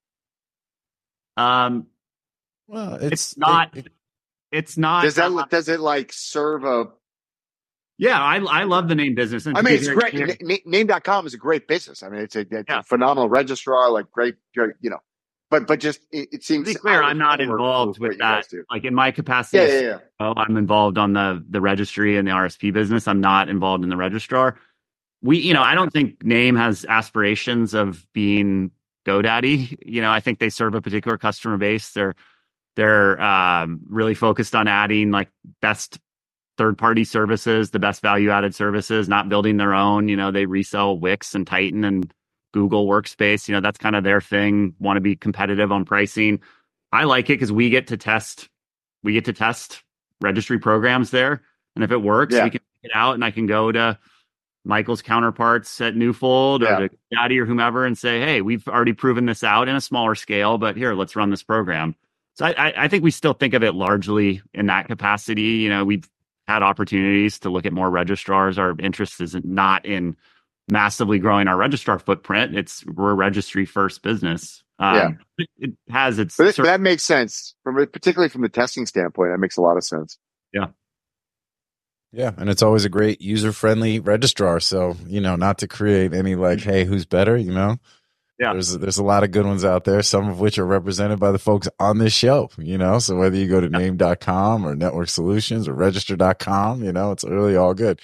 Well, it's not. It's not. Does it like serve Yeah, I love the name business. And I mean, it's great. Name.com is a great business. I mean, it's a phenomenal registrar, like great, but just it seems. To be clear, I'm not involved with that. Like in my capacity, I'm involved on the registry and the RSP business. I'm not involved in the registrar. I don't think Name has aspirations of being GoDaddy. I think they serve a particular customer base. They're really focused on adding like best third-party services, the best value-added services, not building their own. They resell Wix and Titan and Google Workspace. That's kind of their thing. Want to be competitive on pricing. I like it because we get to test registry programs there, and if it works, we can take it out, and I can go to Michael's counterparts at Newfold or to Daddy or whomever and say, hey, we've already proven this out in a smaller scale, but here, let's run this program. So I think we still think of it largely in that capacity. We've had opportunities to look at more registrars. Our interest is not in massively growing our registrar footprint. We're a registry first business. It has its. But that makes sense particularly from the testing standpoint. That makes a lot of sense. Yeah. Yeah, and it's always a great user-friendly registrar. So, not to create any hey, who's better, Yeah. There's a lot of good ones out there, some of which are represented by the folks on this show, So whether you go to name.com or network solutions or register.com, it's really all good.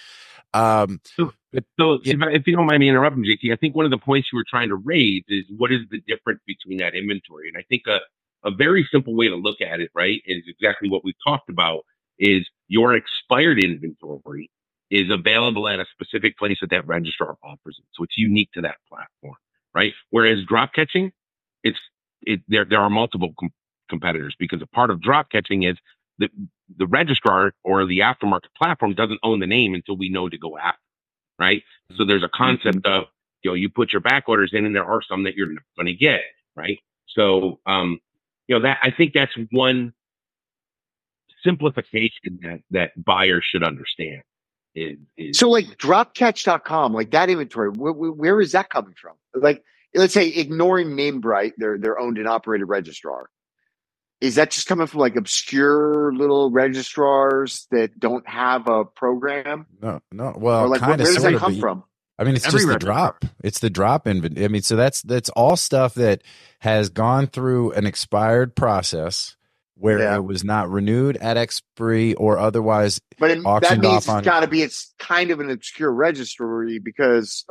If you don't mind me interrupting, JT, I think one of the points you were trying to raise is what is the difference between that inventory? And I think a very simple way to look at it, right, is exactly what we talked about, is your expired inventory is available at a specific place that registrar offers it. So it's unique to that platform, right? Whereas drop catching, there are multiple competitors, because a part of drop catching is the registrar or the aftermarket platform doesn't own the name until we know to go after, right? So there's a concept of, you put your back orders in and there are some that you're not going to get, right? So, that I think that's one simplification that buyers should understand. So like dropcatch.com, like that inventory, where is that coming from? Like, let's say ignoring NameBright, their owned and operated registrar. Is that just coming from like obscure little registrars that don't have a program? No. Well, or like, where does that come from? I mean, it's just the drop. It's the drop inventory. I mean, so that's all stuff that has gone through an expired process where it was not renewed at expiry or otherwise auctioned off. That means it's kind of an obscure registrar because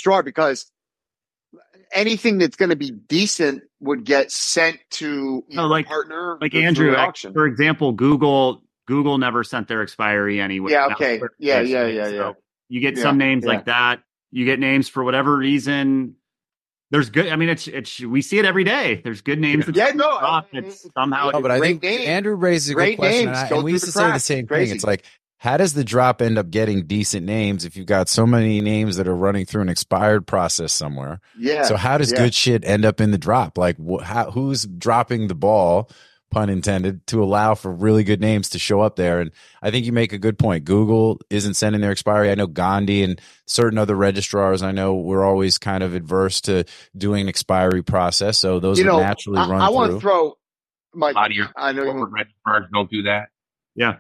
anything that's going to be decent would get sent to a partner. Like Andrew, for example, Google never sent their expiry anyway. Yeah. Okay. Yeah. So you get some names like that. You get names for whatever reason. There's good. I mean, it's we see it every day. There's good names. But I think Andrew raises a good question, and we used to say the same thing. It's like, how does the drop end up getting decent names if you've got so many names that are running through an expired process somewhere? Yeah. So how does good shit end up in the drop? Like, who's dropping the ball, pun intended, to allow for really good names to show up there? And I think you make a good point. Google isn't sending their expiry. I know Gandhi and certain other registrars, I know we're always kind of adverse to doing an expiry process. So those would naturally run through. I want to throw Mike. I know registrars don't do that. Yeah.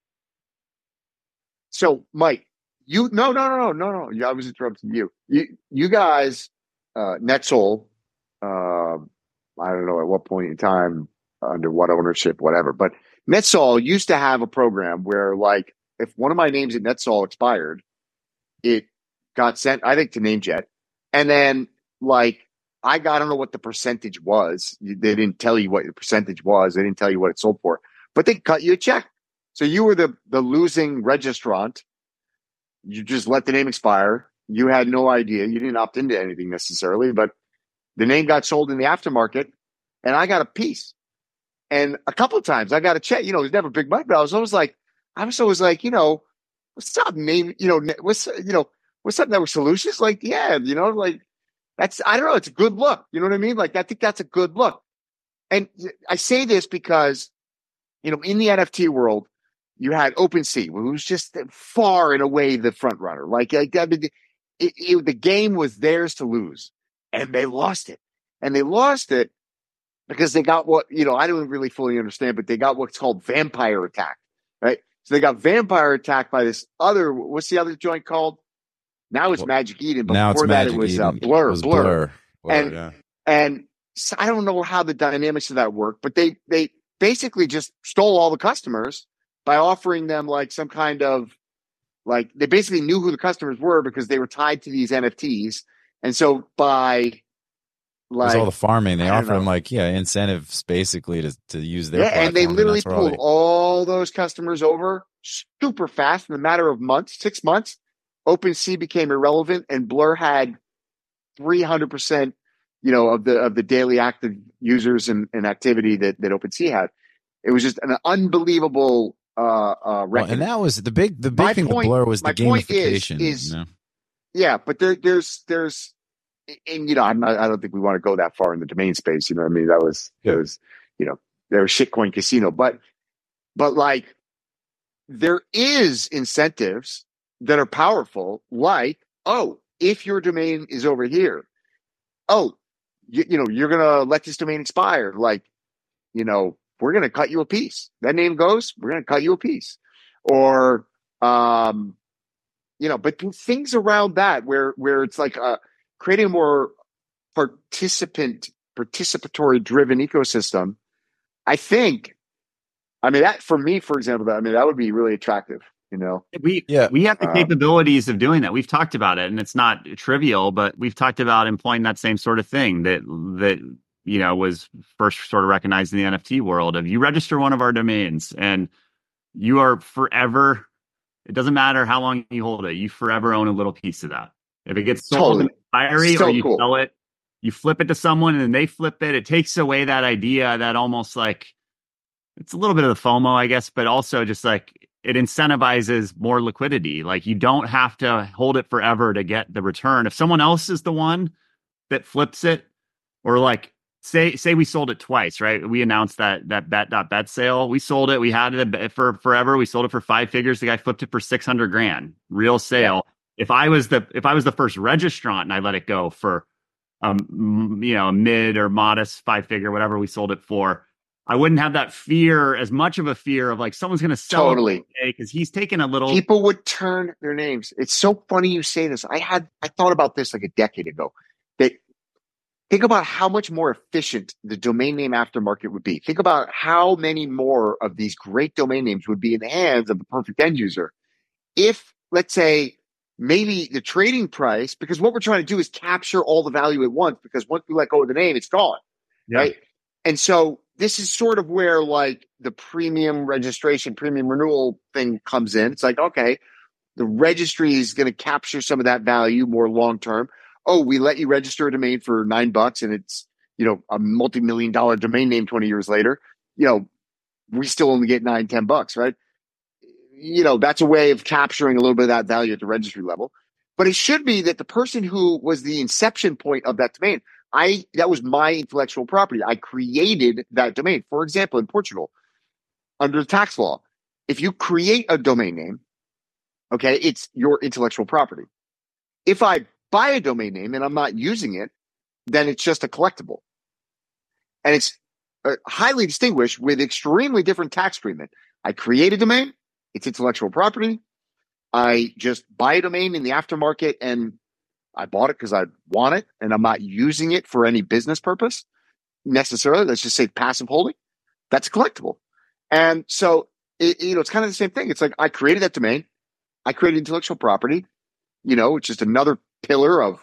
So Mike, no. I was interrupting you. You guys, NetSol, I don't know at what point in time, under what ownership, whatever. But NetSol used to have a program where, like, if one of my names at NetSol expired, it got sent, I think, to NameJet. And then, like, I don't know what the percentage was. They didn't tell you what the percentage was. They didn't tell you what it sold for. But they cut you a check. So you were the losing registrant. You just let the name expire. You had no idea. You didn't opt into anything necessarily, but the name got sold in the aftermarket, and I got a piece. And a couple of times I got a check. It was never big money, but I was always like, what's up, name? What's up, Network Solutions? Like, that's, I don't know. It's a good look. You know what I mean? Like, I think that's a good look. And I say this because, in the NFT world, you had OpenSea, who's just far and away the front runner. The game was theirs to lose, and they lost it. And they lost it because they got what, I don't really fully understand, but they got what's called vampire attack, right? So they got vampire attacked by this other, what's the other joint called? Now it's Magic Eden, but now before that it was Blur. And so I don't know how the dynamics of that work, but they basically just stole all the customers by offering them like some kind of, like, they basically knew who the customers were because they were tied to these NFTs. And so by like all the farming, they offer them like, incentives basically to use their platform. And they literally pulled all those customers over super fast in a matter of months, 6 months. OpenSea became irrelevant, and Blur had 300%, of the daily active users and activity that OpenSea had. It was just an unbelievable record. And that was the big thing with Blur was the gamification. Yeah, but there's and I don't think we want to go that far in the domain space. That was there was shitcoin casino, but like there is incentives that are powerful, like, if your domain is over here, you're gonna let this domain expire, like, we're gonna cut you a piece. That name goes, we're gonna cut you a piece, or but things around that where it's like creating a more participatory driven ecosystem. I think, that for me, for example, that would be really attractive. We have the capabilities of doing that. We've talked about it, and it's not trivial, but we've talked about employing that same sort of thing that was first sort of recognized in the NFT world. If you register one of our domains and you are forever, it doesn't matter how long you hold it, you forever own a little piece of that. If it gets sold in the expiry or you sell it, you flip it to someone and then they flip it. It takes away that idea that almost like, it's a little bit of the FOMO, I guess, but also just like it incentivizes more liquidity. Like you don't have to hold it forever to get the return. If someone else is the one that flips it, or like say we sold it twice, right? We announced that bet sale. We sold it. We had it for forever. We sold it for 5 figures. The guy flipped it for $600,000. Real sale. Yeah. If I was the first registrant and I let it go for a mid or modest 5-figure, whatever we sold it for, I wouldn't have that fear, as much of a fear of like someone's going to sell it because he's taking a little. People would turn their names. It's so funny you say this. I thought about this like a decade ago. Think about how much more efficient the domain name aftermarket would be. Think about how many more of these great domain names would be in the hands of the perfect end user if, let's say, maybe the trading price, because what we're trying to do is capture all the value at once, because once we let go of the name, it's gone, right? And so this is sort of where like the premium registration, premium renewal thing comes in. It's like, okay, the registry is going to capture some of that value more long-term. Oh, we let you register a domain for $9 and it's, a multi-million-dollar domain name 20 years later. We still only get $9-10, right? That's a way of capturing a little bit of that value at the registry level. But it should be that the person who was the inception point of that domain, that was my intellectual property. I created that domain. For example, in Portugal, under the tax law, if you create a domain name, okay, it's your intellectual property. If I buy a domain name and I'm not using it, then it's just a collectible. And it's highly distinguished with extremely different tax treatment. I create a domain, it's intellectual property. I just buy a domain in the aftermarket and I bought it because I want it and I'm not using it for any business purpose necessarily. Let's just say passive holding. That's a collectible. And so, it's kind of the same thing. It's like I created that domain. I created intellectual property. It's just another pillar of,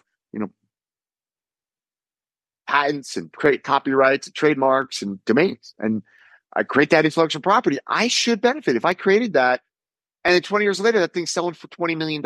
patents and create copyrights and trademarks and domains. And I create that intellectual property. I should benefit. If I created that and then 20 years later, that thing's selling for $20 million,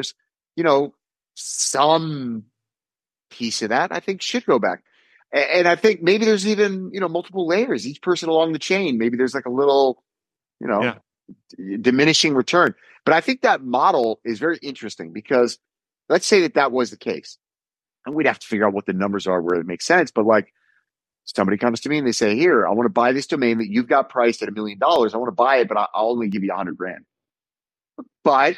some piece of that I think should go back. And I think maybe there's even, multiple layers, each person along the chain. Maybe there's like a little, diminishing return. But I think that model is very interesting because let's say that was the case. And we'd have to figure out what the numbers are where it makes sense. But like somebody comes to me and they say, here, I want to buy this domain that you've got priced at $1 million. I want to buy it, but I'll only give you $100,000. But,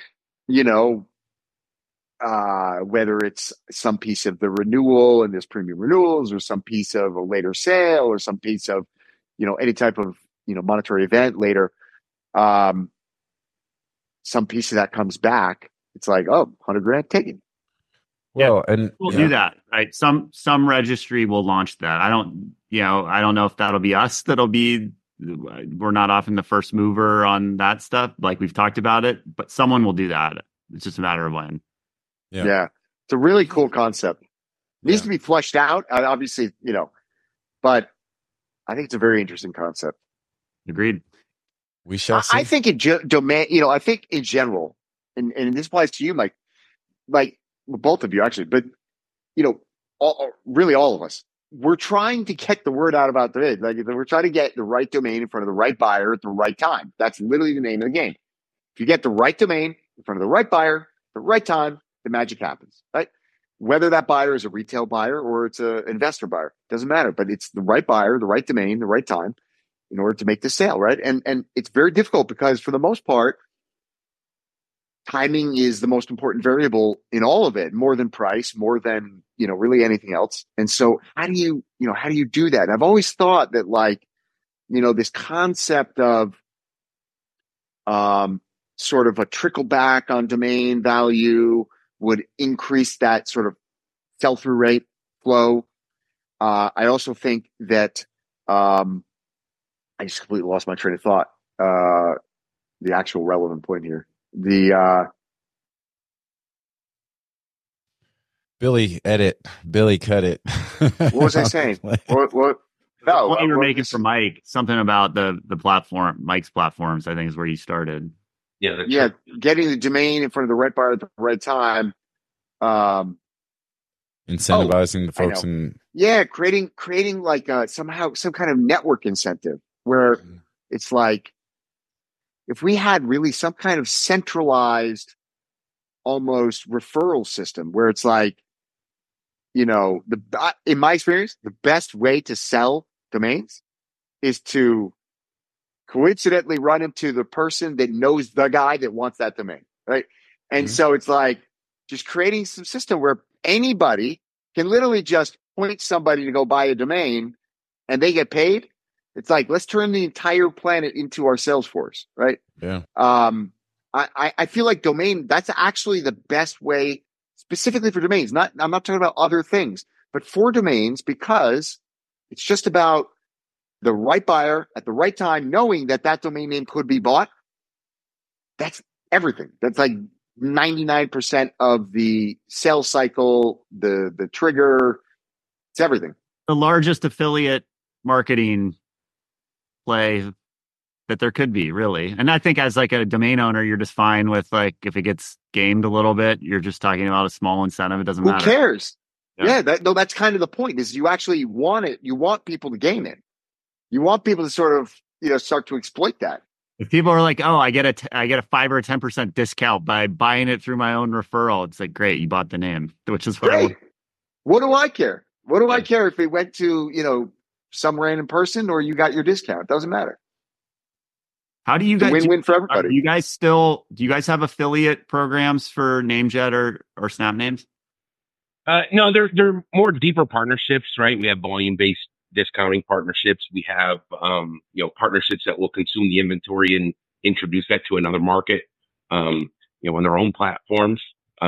whether it's some piece of the renewal and there's premium renewals or some piece of a later sale or some piece of, any type of, monetary event later, some piece of that comes back, it's like, oh, $100,000 taken. Well, and we'll do that, right? Some registry will launch that. I don't know if that'll be us. We're not often the first mover on that stuff. Like we've talked about it, but someone will do that. It's just a matter of when. Yeah. It's a really cool concept. It needs to be fleshed out, obviously, but I think it's a very interesting concept. Agreed. We shall see. I think in domain, I think in general, and this applies to you, Mike, like both of you actually, but really all of us, we're trying to get the word out about domain. Like we're trying to get the right domain in front of the right buyer at the right time. That's literally the name of the game. If you get the right domain in front of the right buyer, at the right time, the magic happens, right? Whether that buyer is a retail buyer or it's an investor buyer, doesn't matter. But it's the right buyer, the right domain, the right time in order to make the sale, right? And it's very difficult because for the most part, timing is the most important variable in all of it, more than price, more than, really anything else. And so how do you do that? And I've always thought that this concept of sort of a trickle back on domain value would increase that sort of sell-through rate flow. I also think that I just completely lost my train of thought. The actual relevant point here. Billy cut it. What was I saying? What? No, what you were making for Mike, something about the platform, Mike's platforms, I think is where you started. Yeah. Getting the domain in front of the right buyer at the right time. Incentivizing the folks creating like somehow some kind of network incentive where it's like, if we had really some kind of centralized, almost referral system where it's like, in my experience, the best way to sell domains is to coincidentally run into the person that knows the guy that wants that domain, right? And so it's like just creating some system where anybody can literally just point somebody to go buy a domain and they get paid. It's like, let's turn the entire planet into our Salesforce, right? Yeah. I feel like domain, that's actually the best way, specifically for domains. I'm not talking about other things, but for domains, because it's just about the right buyer at the right time, knowing that domain name could be bought. That's everything. That's like 99% of the sales cycle, the trigger. It's everything. The largest affiliate marketing play that there could be, really. And I think as like a domain owner, you're just fine with like if it gets gamed a little bit, you're just talking about a small incentive. It doesn't matter. Who cares? Yeah, that's kind of the point, is you actually want it. You want people to game it. You want people to sort of, start to exploit that. If people are like, oh, I get a 5 or 10% discount by buying it through my own referral, it's like, great, you bought the name, which is great. What do I care? What do I care if it went to, some random person or you got your discount? It doesn't matter. How do you guys win-win for everybody? Do you guys have affiliate programs for NameJet or Snap Names? No, they're more deeper partnerships, right? We have volume-based discounting partnerships. We have, partnerships that will consume the inventory and introduce that to another market, on their own platforms.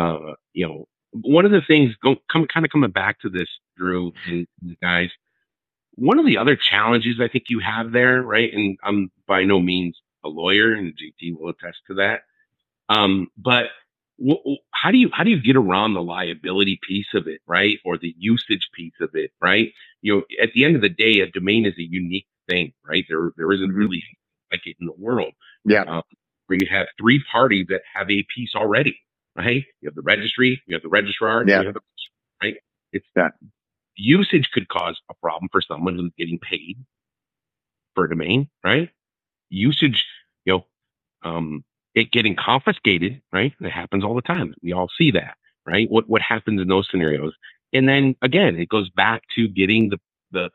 One of the things coming back to this, Drew and guys, one of the other challenges I think you have there, right? And I'm by no means a lawyer, and JT will attest to that. But how do you get around the liability piece of it, right? Or the usage piece of it, right? At the end of the day, a domain is a unique thing, right? There isn't really like it in the world. Yeah. Where you have three parties that have a piece already, right? You have the registry, you have the registrar, and you have the, right? It's that usage could cause a problem for someone who's getting paid for a domain, right? Usage, it getting confiscated, right? It happens all the time. We all see that, right? What happens in those scenarios? And then again, it goes back to getting the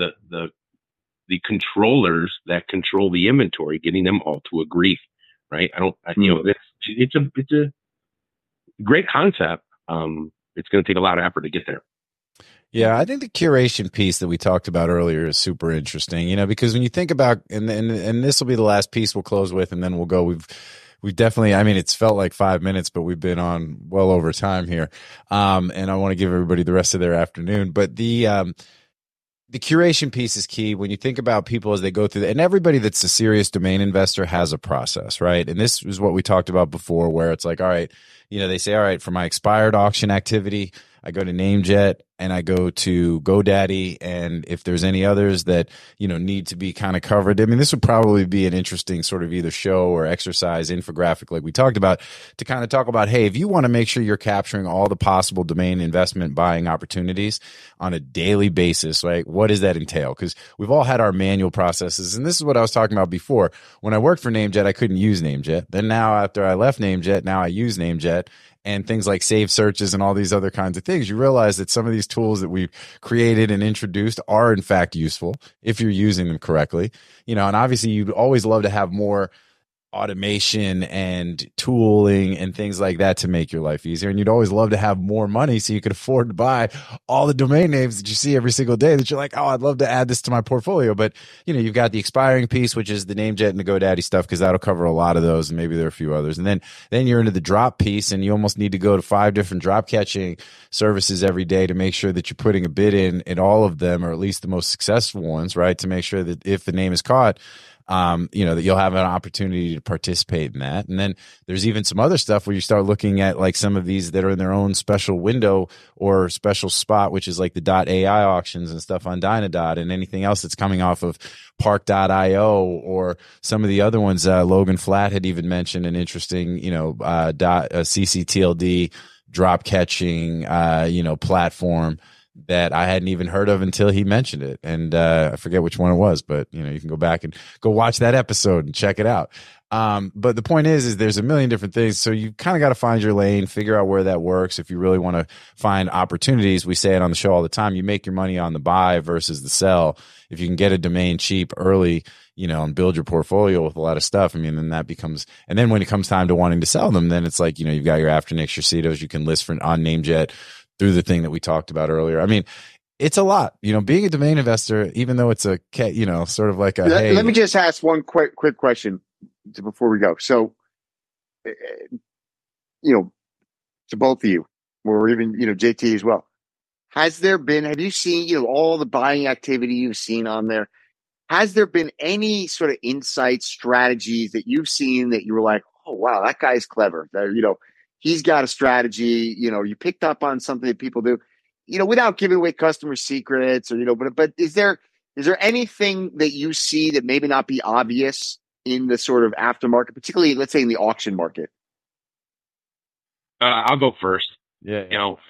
controllers that control the inventory, getting them all to agree, right? It's a great concept. It's going to take a lot of effort to get there. Yeah, I think the curation piece that we talked about earlier is super interesting, because when you think about, and this will be the last piece we'll close with, and then we'll go. We've we've definitely, I mean, it's felt like 5 minutes, but we've been on well over time here. And I want to give everybody the rest of their afternoon, but the curation piece is key when you think about people as they go through and everybody that's a serious domain investor has a process, right? And this is what we talked about before, where it's like, all right, they say, all right, for my expired auction activity, I go to Namejet and I go to GoDaddy. And if there's any others that, need to be kind of covered, I mean, this would probably be an interesting sort of either show or exercise infographic like we talked about to kind of talk about, hey, if you want to make sure you're capturing all the possible domain investment buying opportunities on a daily basis, right? What does that entail? Because we've all had our manual processes. And this is what I was talking about before. When I worked for Namejet, I couldn't use Namejet. Then now after I left Namejet, now I use Namejet. And things like save searches and all these other kinds of things, you realize that some of these tools that we've created and introduced are in fact useful if you're using them correctly. And obviously you'd always love to have more automation and tooling and things like that to make your life easier. And you'd always love to have more money so you could afford to buy all the domain names that you see every single day that you're like, oh, I'd love to add this to my portfolio. But, you've got the expiring piece, which is the Namejet and the GoDaddy stuff, because that'll cover a lot of those. And maybe there are a few others. And then you're into the drop piece, and you almost need to go to 5 different drop catching services every day to make sure that you're putting a bid in all of them, or at least the most successful ones, right? To make sure that if the name is caught, that you'll have an opportunity to participate in that. And then there's even some other stuff where you start looking at like some of these that are in their own special window or special spot, which is like the .ai auctions and stuff on Dynadot, and anything else that's coming off of Park.io or some of the other ones. Logan Flatt had even mentioned an interesting, CCTLD drop catching, platform that I hadn't even heard of until he mentioned it. And I forget which one it was, but you can go back and go watch that episode and check it out. But the point is there's a million different things. So you kind of got to find your lane, figure out where that works. If you really want to find opportunities, we say it on the show all the time, you make your money on the buy versus the sell. If you can get a domain cheap early, and build your portfolio with a lot of stuff, I mean, then that becomes, and then when it comes time to wanting to sell them, then it's like, you've got your Afternics, your Cetos, you can list on Namejet through the thing that we talked about earlier. I mean, it's a lot, being a domain investor, even though it's a, sort of like a, hey. Let me just ask one quick question before we go. So, to both of you, or even, JT as well, have you seen, all the buying activity you've seen on there? Has there been any sort of insight strategies that you've seen that you were like, oh, wow, that guy's clever. He's got a strategy, you picked up on something that people do, without giving away customer secrets or, but is there anything that you see that maybe not be obvious in the sort of aftermarket, particularly, let's say, in the auction market? I'll go first. Yeah.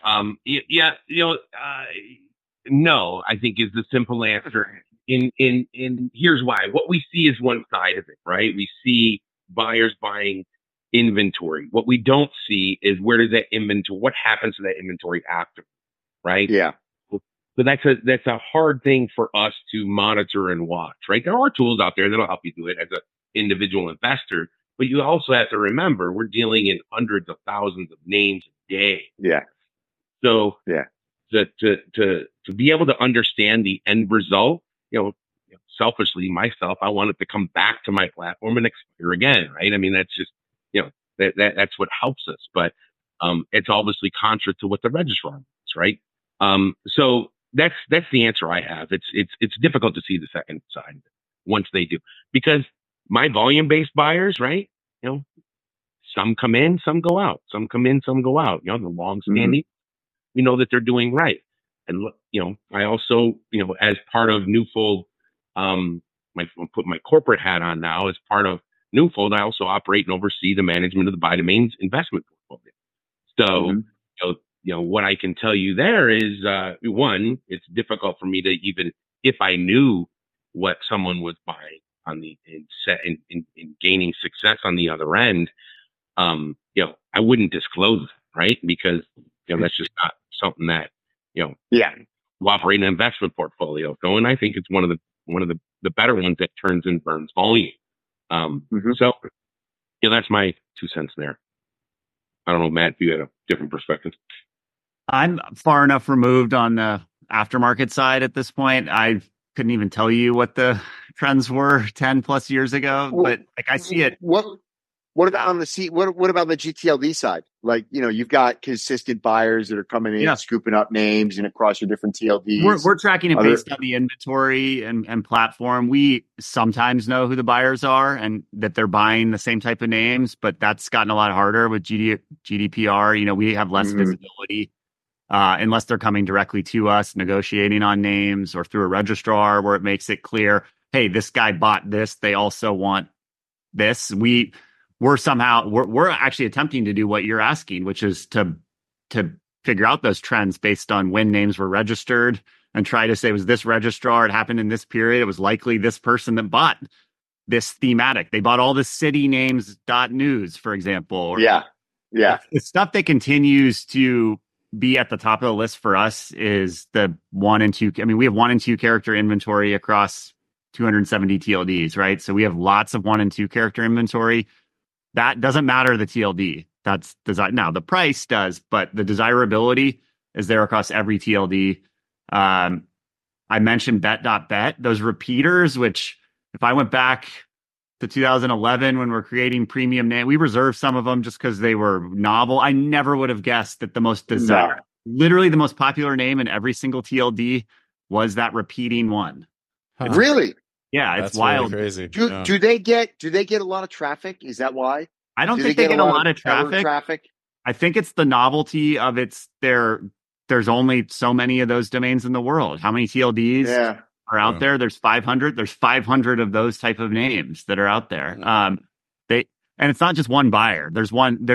No, I think is the simple answer. In here's why. What we see is one side of it, right? We see buyers buying inventory. What we don't see is what happens to that inventory after, right? Yeah. So that's a hard thing for us to monitor and watch, right? There are tools out there that'll help you do it as an individual investor, but you also have to remember we're dealing in hundreds of thousands of names a day. Yeah. So yeah, to be able to understand the end result, selfishly myself, I want it to come back to my platform and expire again, right? I mean, that's just, that's what helps us, but it's obviously contrary to what the registrar wants, right? So that's the answer I have. It's difficult to see the second side once they do, because my volume-based buyers, right? Some come in, some go out. Some come in, some go out. The long-standing, we know that they're doing right. And I also, as part of Newfold, put my corporate hat on now. As part of Newfold, I also operate and oversee the management of the Buy Domains investment portfolio. So, what I can tell you there is, one, it's difficult for me to even, if I knew what someone was buying on the in gaining success on the other end, I wouldn't disclose it, right? Because that's just not something that we operate an investment portfolio. So, and I think it's one of the better ones that turns and burns volume. So, that's my 2 cents there. I don't know, Matt, if you had a different perspective. I'm far enough removed on the aftermarket side at this point. I couldn't even tell you what the trends were 10 plus years ago, but like I see it. What about on the what about the GTLD side? Like, you've got consistent buyers that are coming in, scooping up names and across your different TLDs. We're tracking it based on the inventory and platform. We sometimes know who the buyers are and that they're buying the same type of names, but that's gotten a lot harder with GDPR. We have less visibility unless they're coming directly to us, negotiating on names, or through a registrar where it makes it clear, hey, this guy bought this. They also want this. We're actually attempting to do what you're asking, which is to figure out those trends based on when names were registered and try to say, was this registrar? It happened in this period. It was likely this person that bought this thematic. They bought all the city names .news, for example. Yeah. The stuff that continues to be at the top of the list for us is the 1 and 2. I mean, we have 1 and 2 character inventory across 270 TLDs, right? So we have lots of 1 and 2 character inventory. That doesn't matter the TLD. That's design. Now the price does, but the desirability is there across every TLD. I mentioned bet.bet, those repeaters, which if I went back to 2011 when we're creating premium name, we reserved some of them just because they were novel. I never would have guessed that the most literally the most popular name in every single TLD was that repeating one. Huh. Really? Yeah, it's wild. Really crazy. Do they get a lot of traffic? Is that why? I don't think they get a lot of traffic. I think it's the novelty of there's only so many of those domains in the world. How many TLDs are out there? There's 500. There's 500 of those type of names that are out there. And it's not just one buyer. There's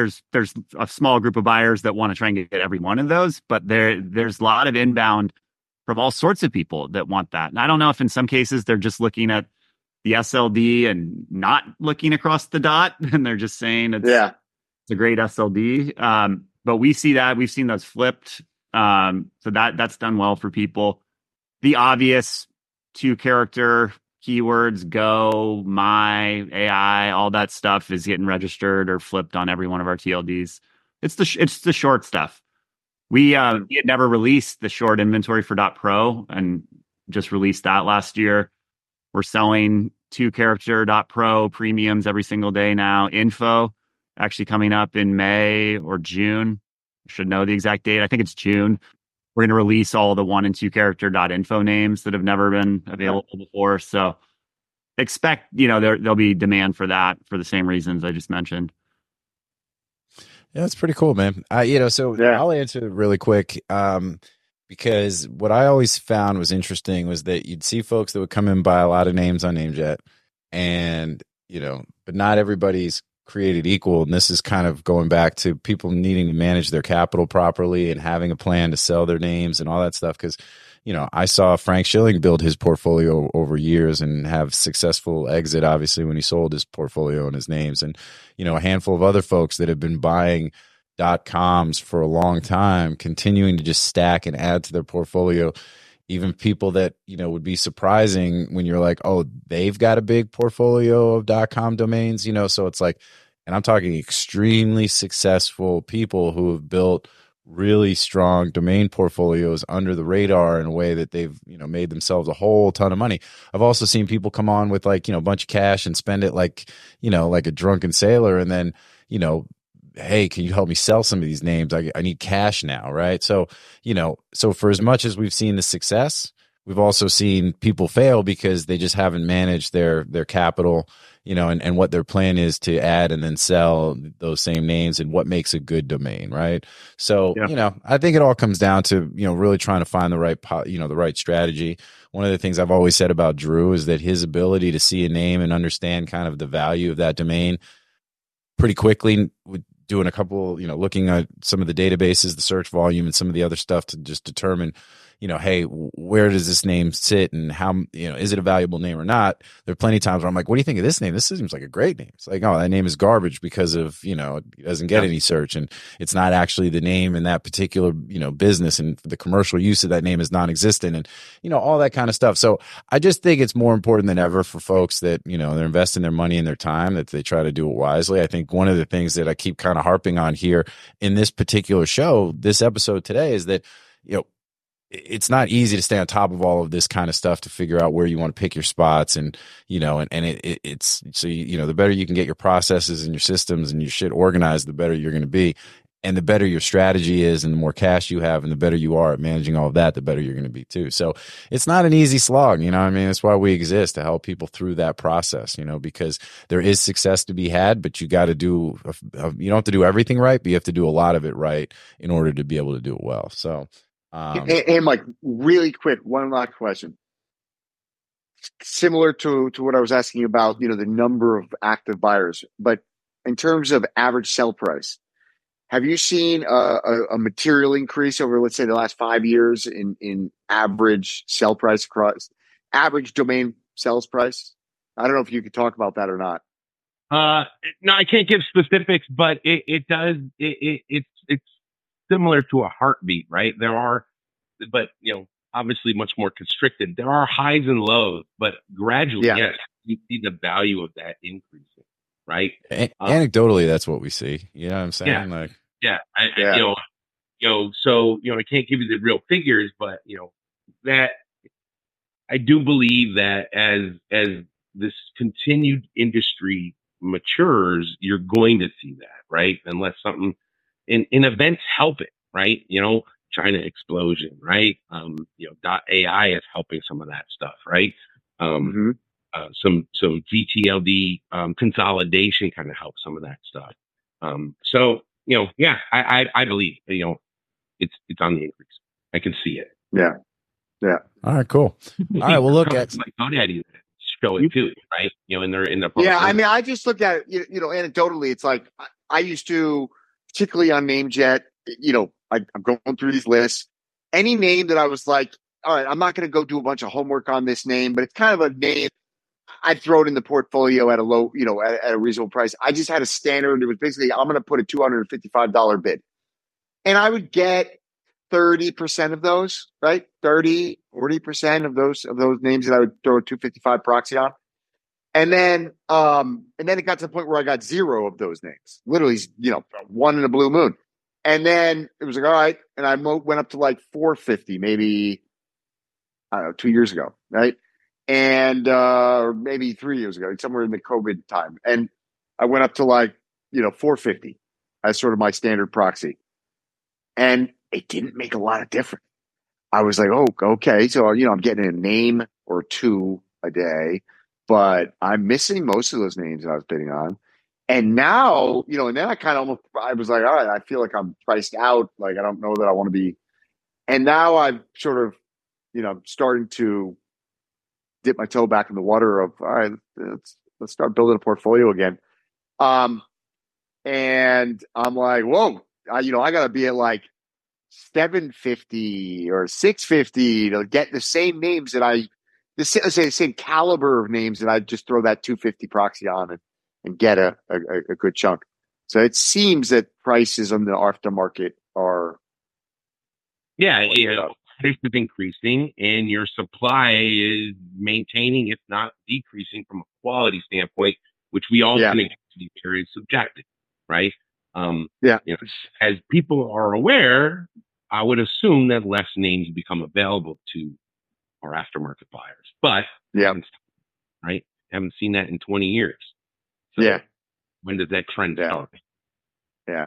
a small group of buyers that want to try and get every one of those, but there's a lot of inbound from all sorts of people that want that. And I don't know if in some cases they're just looking at the SLD and not looking across the dot, and they're just saying it's a great SLD. But we see that. We've seen those flipped. So that's done well for people. The obvious 2-character keywords, Go, My, AI, all that stuff is getting registered or flipped on every one of our TLDs. It's the short stuff. We had never released the short inventory for .pro and just released that last year. We're selling 2-character .pro premiums every single day now. Info actually coming up in May or June. Should know the exact date. I think it's June. We're going to release all the 1 and 2-character .info names that have never been available before. So expect, there'll be demand for that for the same reasons I just mentioned. Yeah, that's pretty cool, man. I'll answer it really quick because what I always found was interesting was that you'd see folks that would come in and buy a lot of names on NameJet, and but not everybody's created equal. And this is kind of going back to people needing to manage their capital properly and having a plan to sell their names and all that stuff. Because I saw Frank Schilling build his portfolio over years and have successful exit, obviously, when he sold his portfolio and his names. And, a handful of other folks that have been buying .coms for a long time, continuing to just stack and add to their portfolio. Even people that, would be surprising when you're like, oh, they've got a big portfolio of .com domains, so it's like, and I'm talking extremely successful people who have built really strong domain portfolios under the radar in a way that they've, made themselves a whole ton of money. I've also seen people come on with like, a bunch of cash and spend it like, like a drunken sailor. And then, hey, can you help me sell some of these names? I need cash now. Right. So, so for as much as we've seen the success, we've also seen people fail because they just haven't managed their capital, and what their plan is to add and then sell those same names and what makes a good domain, right? So, I think it all comes down to, really trying to find the right, the right strategy. One of the things I've always said about Drew is that his ability to see a name and understand kind of the value of that domain pretty quickly, with doing a couple, looking at some of the databases, the search volume, and some of the other stuff to just determine, hey, where does this name sit and how, is it a valuable name or not? There are plenty of times where I'm like, what do you think of this name? This seems like a great name. It's like, oh, that name is garbage because of, it doesn't get any search, and it's not actually the name in that particular, business, and the commercial use of that name is non-existent, and, all that kind of stuff. So I just think it's more important than ever for folks that, they're investing their money and their time, that they try to do it wisely. I think one of the things that I keep kind of harping on here in this particular show, this episode today, is that, it's not easy to stay on top of all of this kind of stuff to figure out where you want to pick your spots. And, it's so, the better you can get your processes and your systems and your shit organized, the better you're going to be. And the better your strategy is and the more cash you have and the better you are at managing all of that, the better you're going to be too. So it's not an easy slog, that's why we exist, to help people through that process, because there is success to be had, but you got to you don't have to do everything right, but you have to do a lot of it right in order to be able to do it well. So, and Mike, really quick, one last question. Similar to what I was asking about, the number of active buyers, but in terms of average sell price, have you seen a material increase over, let's say, the last 5 years in average sell price across average domain sales price? I don't know if you could talk about that or not. No, I can't give specifics, but it does. It's similar to a heartbeat, right? There are, but obviously much more constricted. There are highs and lows, but gradually, yes, you see the value of that increasing. Right. Anecdotally, that's what we see. You know what I'm saying? So I can't give you the real figures, but that I do believe that as this continued industry matures, you're going to see that, right? Unless something in events help it, right? China explosion, right? .ai is helping some of that stuff, right? Some GTLD consolidation kind of helps some of that stuff. I believe it's on the increase. I can see it. Yeah. All right, cool. All right, we'll look at like GoDaddy show it too, right? In the I just look at it. Anecdotally, it's like I used to, particularly on NameJet. I'm going through these lists. Any name that I was like, all right, I'm not going to go do a bunch of homework on this name, but it's kind of a name. I'd throw it in the portfolio at a low, at a reasonable price. I just had a standard. It was basically, I'm going to put a $255 bid. And I would get 30% of those, right? 40% of those names that I would throw a 255 proxy on. And then it got to the point where I got 0 of those names, literally, one in a blue moon. And then it was like, all right. And I went up to like 450, maybe, I don't know, 2 years ago, right? And or maybe 3 years ago, somewhere in the COVID time. And I went up to like, 450 as sort of my standard proxy. And it didn't make a lot of difference. I was like, oh, okay. So, I'm getting a name or two a day, but I'm missing most of those names that I was bidding on. And now, and then I was like, all right, I feel like I'm priced out. Like, I don't know that I want to be. And now I'm sort of, starting to dip my toe back in the water of, all right, let's start building a portfolio again. And I'm like, whoa, I got to be at like 750 or 650 to get the same names that the same caliber of names that I just throw that 250 proxy on and get a good chunk. So it seems that prices on the aftermarket are. Price is increasing and your supply is maintaining, if not decreasing, from a quality standpoint, which we all think to be very subjective, right? As people are aware, I would assume that less names become available to our aftermarket buyers. But right, haven't seen that in 20 years. So when does that trend start? Yeah.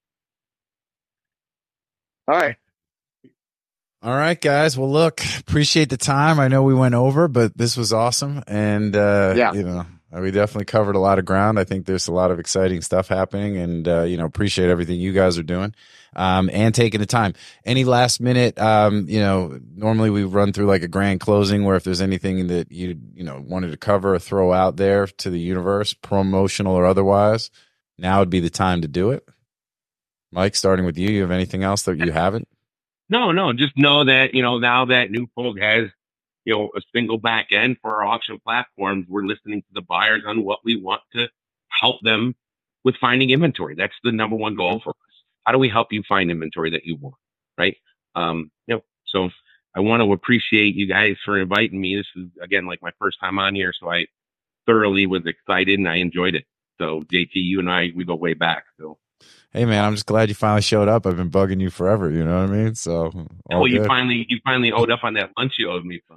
All right. All right, guys. Well, look, appreciate the time. I know we went over, but this was awesome. And, we definitely covered a lot of ground. I think there's a lot of exciting stuff happening and, appreciate everything you guys are doing, and taking the time. Any last minute, normally we run through like a grand closing where if there's anything that you wanted to cover or throw out there to the universe, promotional or otherwise, now would be the time to do it. Mike, starting with you have anything else that you haven't? No, just know that, now that Newfold has, a single back end for our auction platforms, we're listening to the buyers on what we want to help them with finding inventory. That's the number one goal for us. How do we help you find inventory that you want? Right. So I want to appreciate you guys for inviting me. This is, again, like my first time on here. So I thoroughly was excited and I enjoyed it. So JT, you and I, we go way back. So Hey man, I'm just glad you finally showed up. I've been bugging you forever. You know what I mean? So, well, you finally owed up on that lunch you owed me.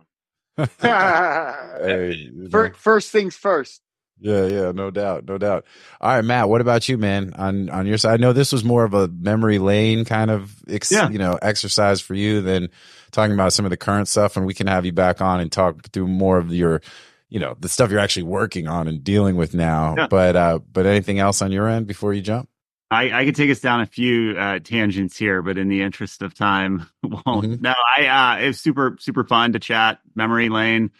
Hey, first things first. Yeah, no doubt. All right, Matt, what about you, man? On your side, I know this was more of a memory lane kind of exercise for you than talking about some of the current stuff, and we can have you back on and talk through more of your, the stuff you're actually working on and dealing with now. Yeah. But anything else on your end before you jump? I could take us down a few tangents here, but in the interest of time, won't. Mm-hmm. No, it was super, super fun to chat memory lane.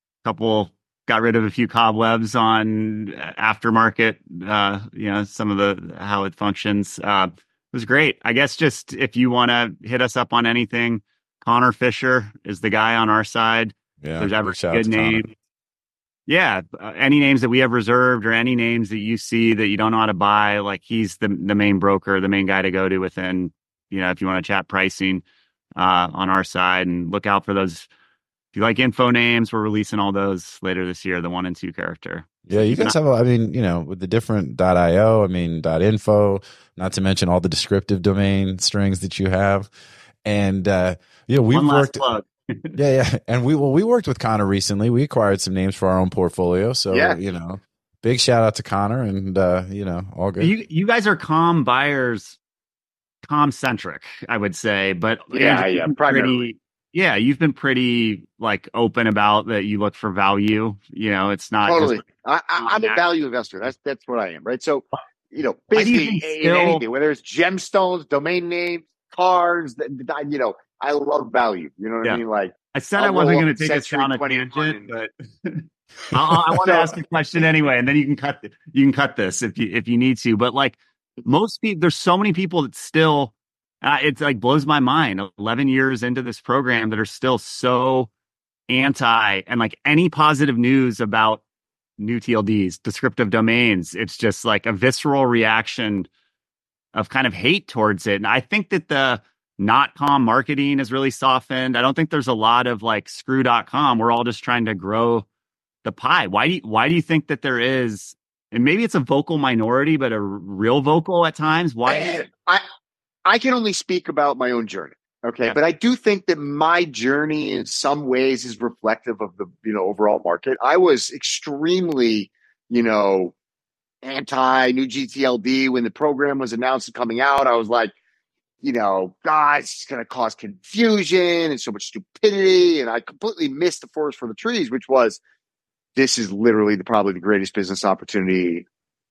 Got rid of a few cobwebs on aftermarket, some of how it functions. It was great. I guess just if you want to hit us up on anything, Connor Fisher is the guy on our side. Yeah, there's ever a good name. Connor. Yeah, any names that we have reserved or any names that you see that you don't know how to buy, like he's the main broker, the main guy to go to within, if you want to chat pricing on our side, and look out for those. If you like info names, we're releasing all those later this year, the 1 and 2 character. Yeah, you guys have, with the different .io, .info, not to mention all the descriptive domain strings that you have. And, we've worked. Yeah. And we worked with Connor recently. We acquired some names for our own portfolio. So, big shout out to Connor and, all good. You guys are calm buyers, calm centric, I would say, but primarily. Yeah, you've been pretty open about that. You look for value. It's not totally. I'm a value investor. That's what I am, right? So, basically in anything, whether it's gemstones, domain names, cars, I love value. You know what I mean? I said I wasn't going to take us down a tangent, but I want to ask a question anyway, and then you can cut this if you need to. But most people, there's so many people that still. It's blows my mind 11 years into this program that are still so anti, and any positive news about new TLDs, descriptive domains, it's just a visceral reaction of kind of hate towards it. And I think that the .com marketing has really softened. I don't think there's a lot of screw.com. We're all just trying to grow the pie. Why do you think that there is, and maybe it's a vocal minority, but a real vocal at times? Why? I can only speak about my own journey. Okay. Yeah. But I do think that my journey in some ways is reflective of the, overall market. I was extremely, anti new GTLD when the program was announced and coming out. I was like, guys, it's going to cause confusion and so much stupidity. And I completely missed the forest for the trees, which was, this is literally probably the greatest business opportunity,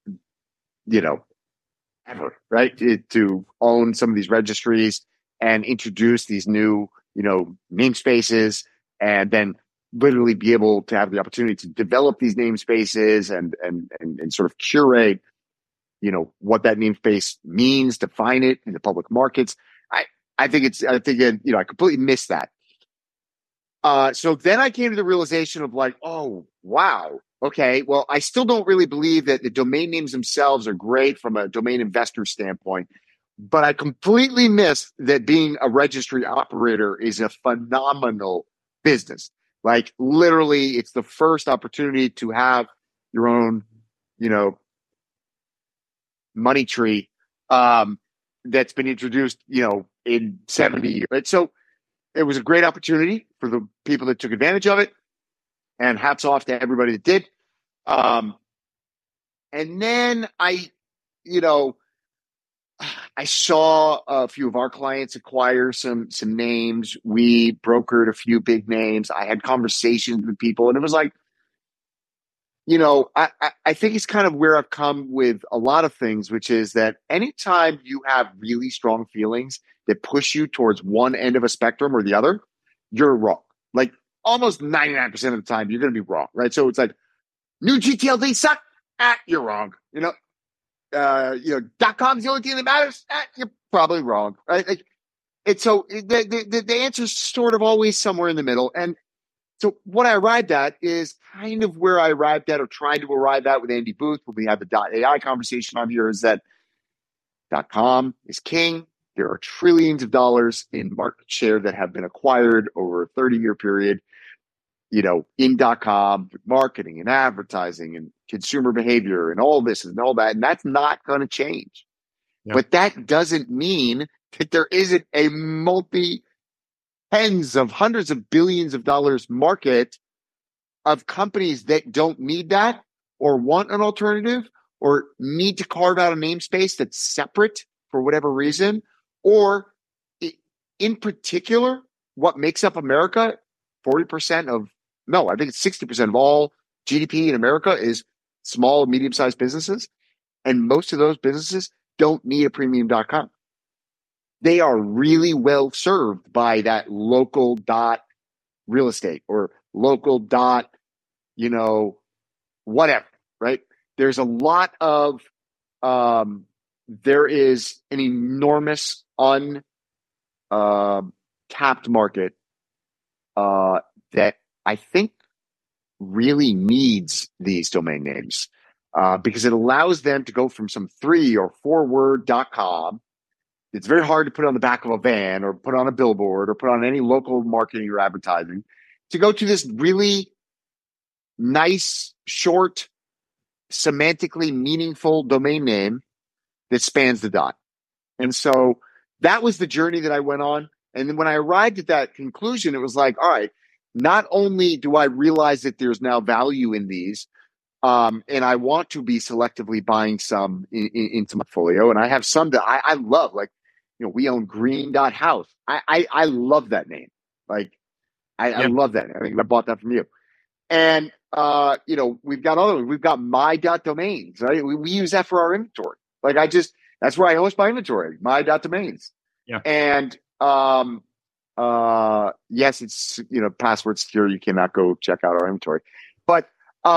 ever, right? To own some of these registries and introduce these new, namespaces, and then literally be able to have the opportunity to develop these namespaces and sort of curate, what that namespace means, define it in the public markets. I completely missed that. So then I came to the realization of oh, wow. Okay, well, I still don't really believe that the domain names themselves are great from a domain investor standpoint, but I completely miss that being a registry operator is a phenomenal business. Literally, it's the first opportunity to have your own, money tree that's been introduced, in 70 years. Right? So it was a great opportunity for the people that took advantage of it. And hats off to everybody that did. And then I saw a few of our clients acquire some names. We brokered a few big names. I had conversations with people, and it was I think it's kind of where I've come with a lot of things, which is that anytime you have really strong feelings that push you towards one end of a spectrum or the other, you're wrong. Almost 99% of the time, you're going to be wrong, right? So it's new GTLD suck. You're wrong. .com is the only thing that matters. You're probably wrong, right? And so the answer is sort of always somewhere in the middle. And so what I arrived at is kind of where I arrived at, or tried to arrive at, with Andy Booth when we had the .ai conversation on here, is that .com is king. There are trillions of dollars in market share that have been acquired over a 30-year period, in .com, marketing and advertising and consumer behavior and all this and all that. And that's not going to change. But that doesn't mean that there isn't a tens of hundreds of billions of dollars market of companies that don't need that or want an alternative or need to carve out a namespace that's separate for whatever reason. Or in particular, what makes up America, 40% of, no, I think it's 60% of all GDP in America is small and medium-sized businesses. And most of those businesses don't need a premium.com. They are really well served by that local dot real estate or local dot, whatever, right? There's a lot of, there is an enormous untapped market that I think really needs these domain names because it allows them to go from some 3 or 4 word.com. It's very hard to put on the back of a van or put on a billboard or put on any local marketing or advertising to go to this really nice, short, semantically meaningful domain name that spans the dot. And so that was the journey that I went on. And then when I arrived at that conclusion, it was like, all right, not only do I realize that there's now value in these, and I want to be selectively buying some into my portfolio, and I have some that I love, like, we own green.house. I love that name. Like, I love that. I think I bought that from you. And, we've got other ones. We've got my.domains, right? We use that for our inventory. Like, that's where I host my inventory, my.domains. Yeah. And, yes, it's, password secure. You cannot go check out our inventory, but,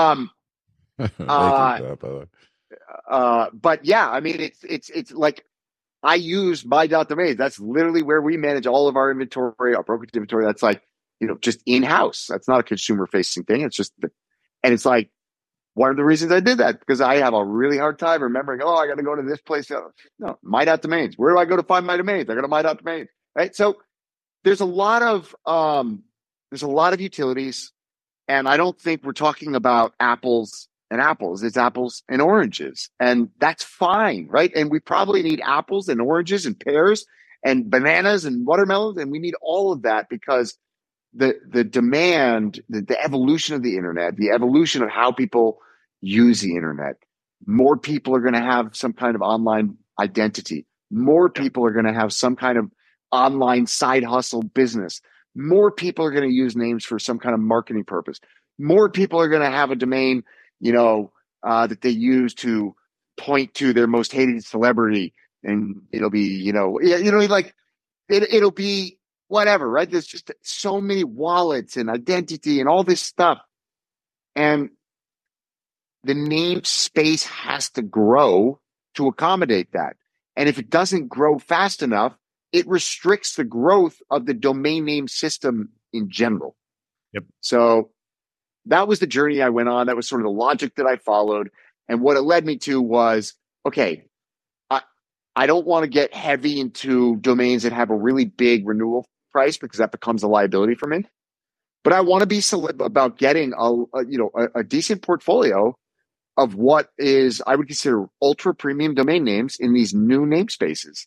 but yeah, I mean, it's like I use my.domains. That's literally where we manage all of our inventory, our brokerage inventory. That's like, just in-house. That's not a consumer facing thing. It's just, and it's like, one of the reasons I did that, because I have a really hard time remembering, I got to go to this place. No, my.domains. Where do I go to find my domains? I go to my.domains, right? So there's a lot of utilities, and I don't think we're talking about apples and apples. It's apples and oranges, and that's fine, right? And we probably need apples and oranges and pears and bananas and watermelons, and we need all of that because the demand, the evolution of the internet, the evolution of how people use the internet, more people are going to have some kind of online identity. More people are going to have some kind of online side hustle business. More people are going to use names for some kind of marketing purpose. More people are going to have a domain, that they use to point to their most hated celebrity, and it'll be, it'll be whatever, right? There's just so many wallets and identity and all this stuff. And the namespace has to grow to accommodate that. And if it doesn't grow fast enough, it restricts the growth of the domain name system in general. Yep. So that was the journey I went on. That was sort of the logic that I followed. And what it led me to was, okay, I don't want to get heavy into domains that have a really big renewal price because that becomes a liability for me. But I want to be about getting a decent portfolio of what is, I would consider, ultra premium domain names in these new namespaces.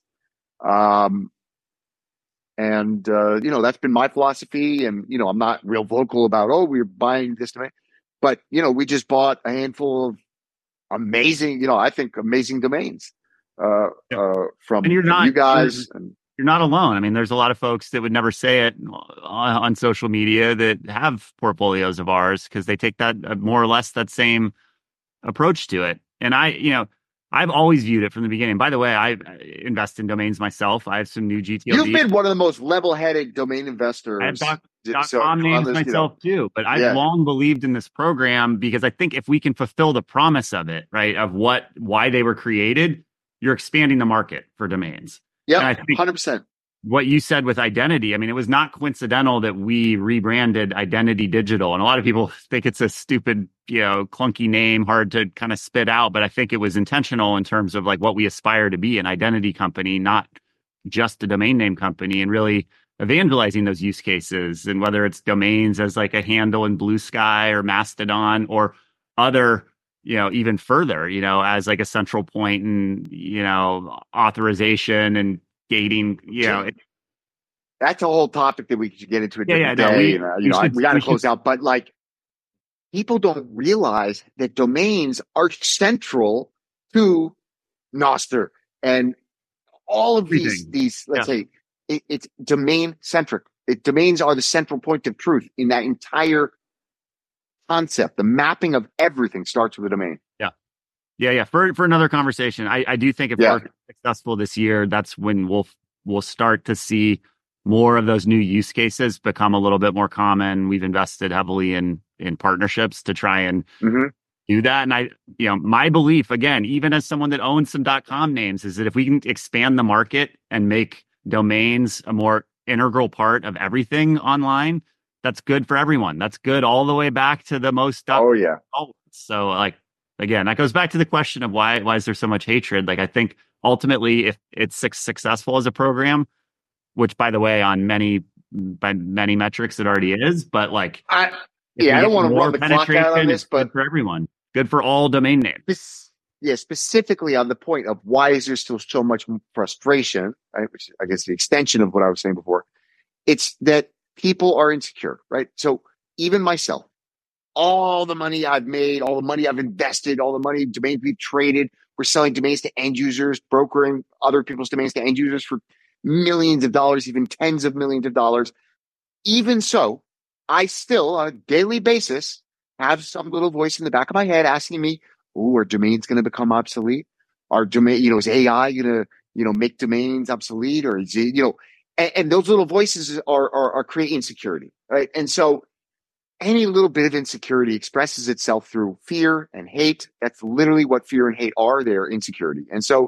That's been my philosophy. And, I'm not real vocal about, we're buying this domain. But, we just bought a handful of amazing, I think amazing domains from and you guys. You're not alone. I mean, there's a lot of folks that would never say it on social media that have portfolios of ours because they take that more or less that same approach to it. And I've always viewed it from the beginning. By the way, I invest in domains myself. I have some new GTLD. You've been one of the most level-headed domain investors. I have .com names myself too, but I've long believed in this program because I think if we can fulfill the promise of it, right, of why they were created, you're expanding the market for domains. Yeah, 100%. What you said with identity, I mean, it was not coincidental that we rebranded Identity Digital. And a lot of people think it's a stupid, clunky name, hard to kind of spit out. But I think it was intentional in terms of like what we aspire to be, an identity company, not just a domain name company, and really evangelizing those use cases. And whether it's domains as like a handle in Blue Sky or Mastodon or other even further, as like a central point and, authorization and gating, that's a whole topic that we could get into a different day. We got to close out, but like people don't realize that domains are central to Nostr and all of these, let's say it's domain centric. Domains are the central point of truth in that entire concept. The mapping of everything starts with a domain. Yeah. For another conversation, I do think if we're successful this year, that's when we'll start to see more of those new use cases become a little bit more common. We've invested heavily in partnerships to try and do that. And my belief, again, even as someone that owns some .com names, is that if we can expand the market and make domains a more integral part of everything online, that's good for everyone. That's good all the way back to the most. So like, again, that goes back to the question of why is there so much hatred? Like, I think ultimately if it's successful as a program, which by the way, by many metrics it already is, but like, I don't want to run the clock out on this, but good for everyone, good for all domain names. Specifically on the point of why is there still so much frustration, right? Which I guess the extension of what I was saying before. It's that people are insecure, right? So even myself, all the money I've made, all the money I've invested, all the money domains we've traded, we're selling domains to end users, brokering other people's domains to end users for millions of dollars, even tens of millions of dollars. Even so, I still, on a daily basis, have some little voice in the back of my head asking me, are domains going to become obsolete? Are domain, is AI going to, make domains obsolete? Or is it, and those little voices are creating insecurity, right? And so any little bit of insecurity expresses itself through fear and hate. That's literally what fear and hate are. They're insecurity. And so,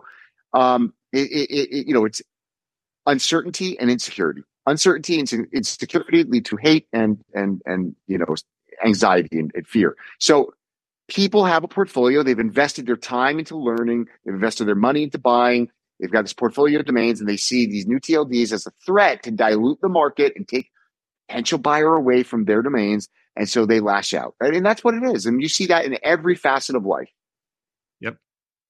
it's uncertainty and insecurity. Uncertainty and insecurity lead to hate and anxiety and fear. So people have a portfolio. They've invested their time into learning. They've invested their money into buying. They've got this portfolio of domains, and they see these new TLDs as a threat to dilute the market and take potential buyer away from their domains. And so they lash out, right? And that's what it is. And you see that in every facet of life. Yep.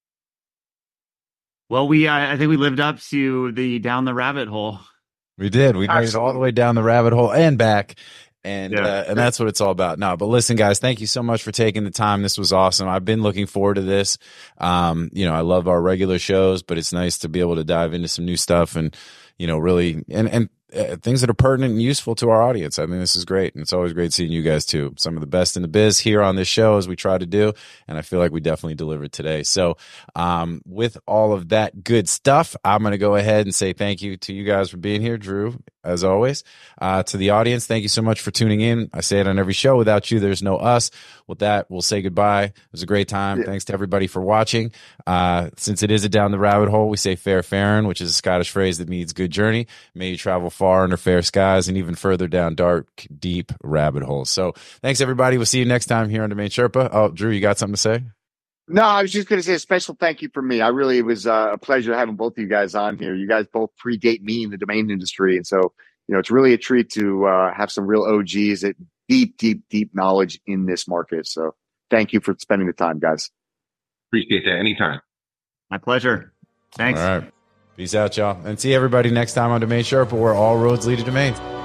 Well, I think we lived up to the down the rabbit hole. We did. We made it all the way down the rabbit hole and back. And that's what it's all about. No, but listen, guys, thank you so much for taking the time. This was awesome. I've been looking forward to this. I love our regular shows, but it's nice to be able to dive into some new stuff and, really, and things that are pertinent and useful to our audience. I mean, this is great. And it's always great seeing you guys too. Some of the best in the biz here on this show, as we try to do. And I feel like we definitely delivered today. So, with all of that good stuff, I'm going to go ahead and say thank you to you guys for being here. Drew, as always, to the audience, thank you so much for tuning in. I say it on every show. Without you, there's no us. With that, we'll say goodbye. It was a great time. Thanks to everybody for watching. Since it is a down the rabbit hole, we say fair farin, which is a Scottish phrase that means good journey. May you travel far under fair skies and even further down dark, deep rabbit holes. So thanks, everybody. We'll see you next time here on Domain Sherpa. Oh, Drew, you got something to say? No, I was just going to say a special thank you from me. It was a pleasure having both of you guys on here. You guys both predate me in the domain industry. And so, it's really a treat to have some real OGs that deep knowledge in this market. So thank you for spending the time, guys. Appreciate that. Anytime. My pleasure. Thanks. All right. Peace out, y'all. And see everybody next time on Domain Sherpa, where all roads lead to domains.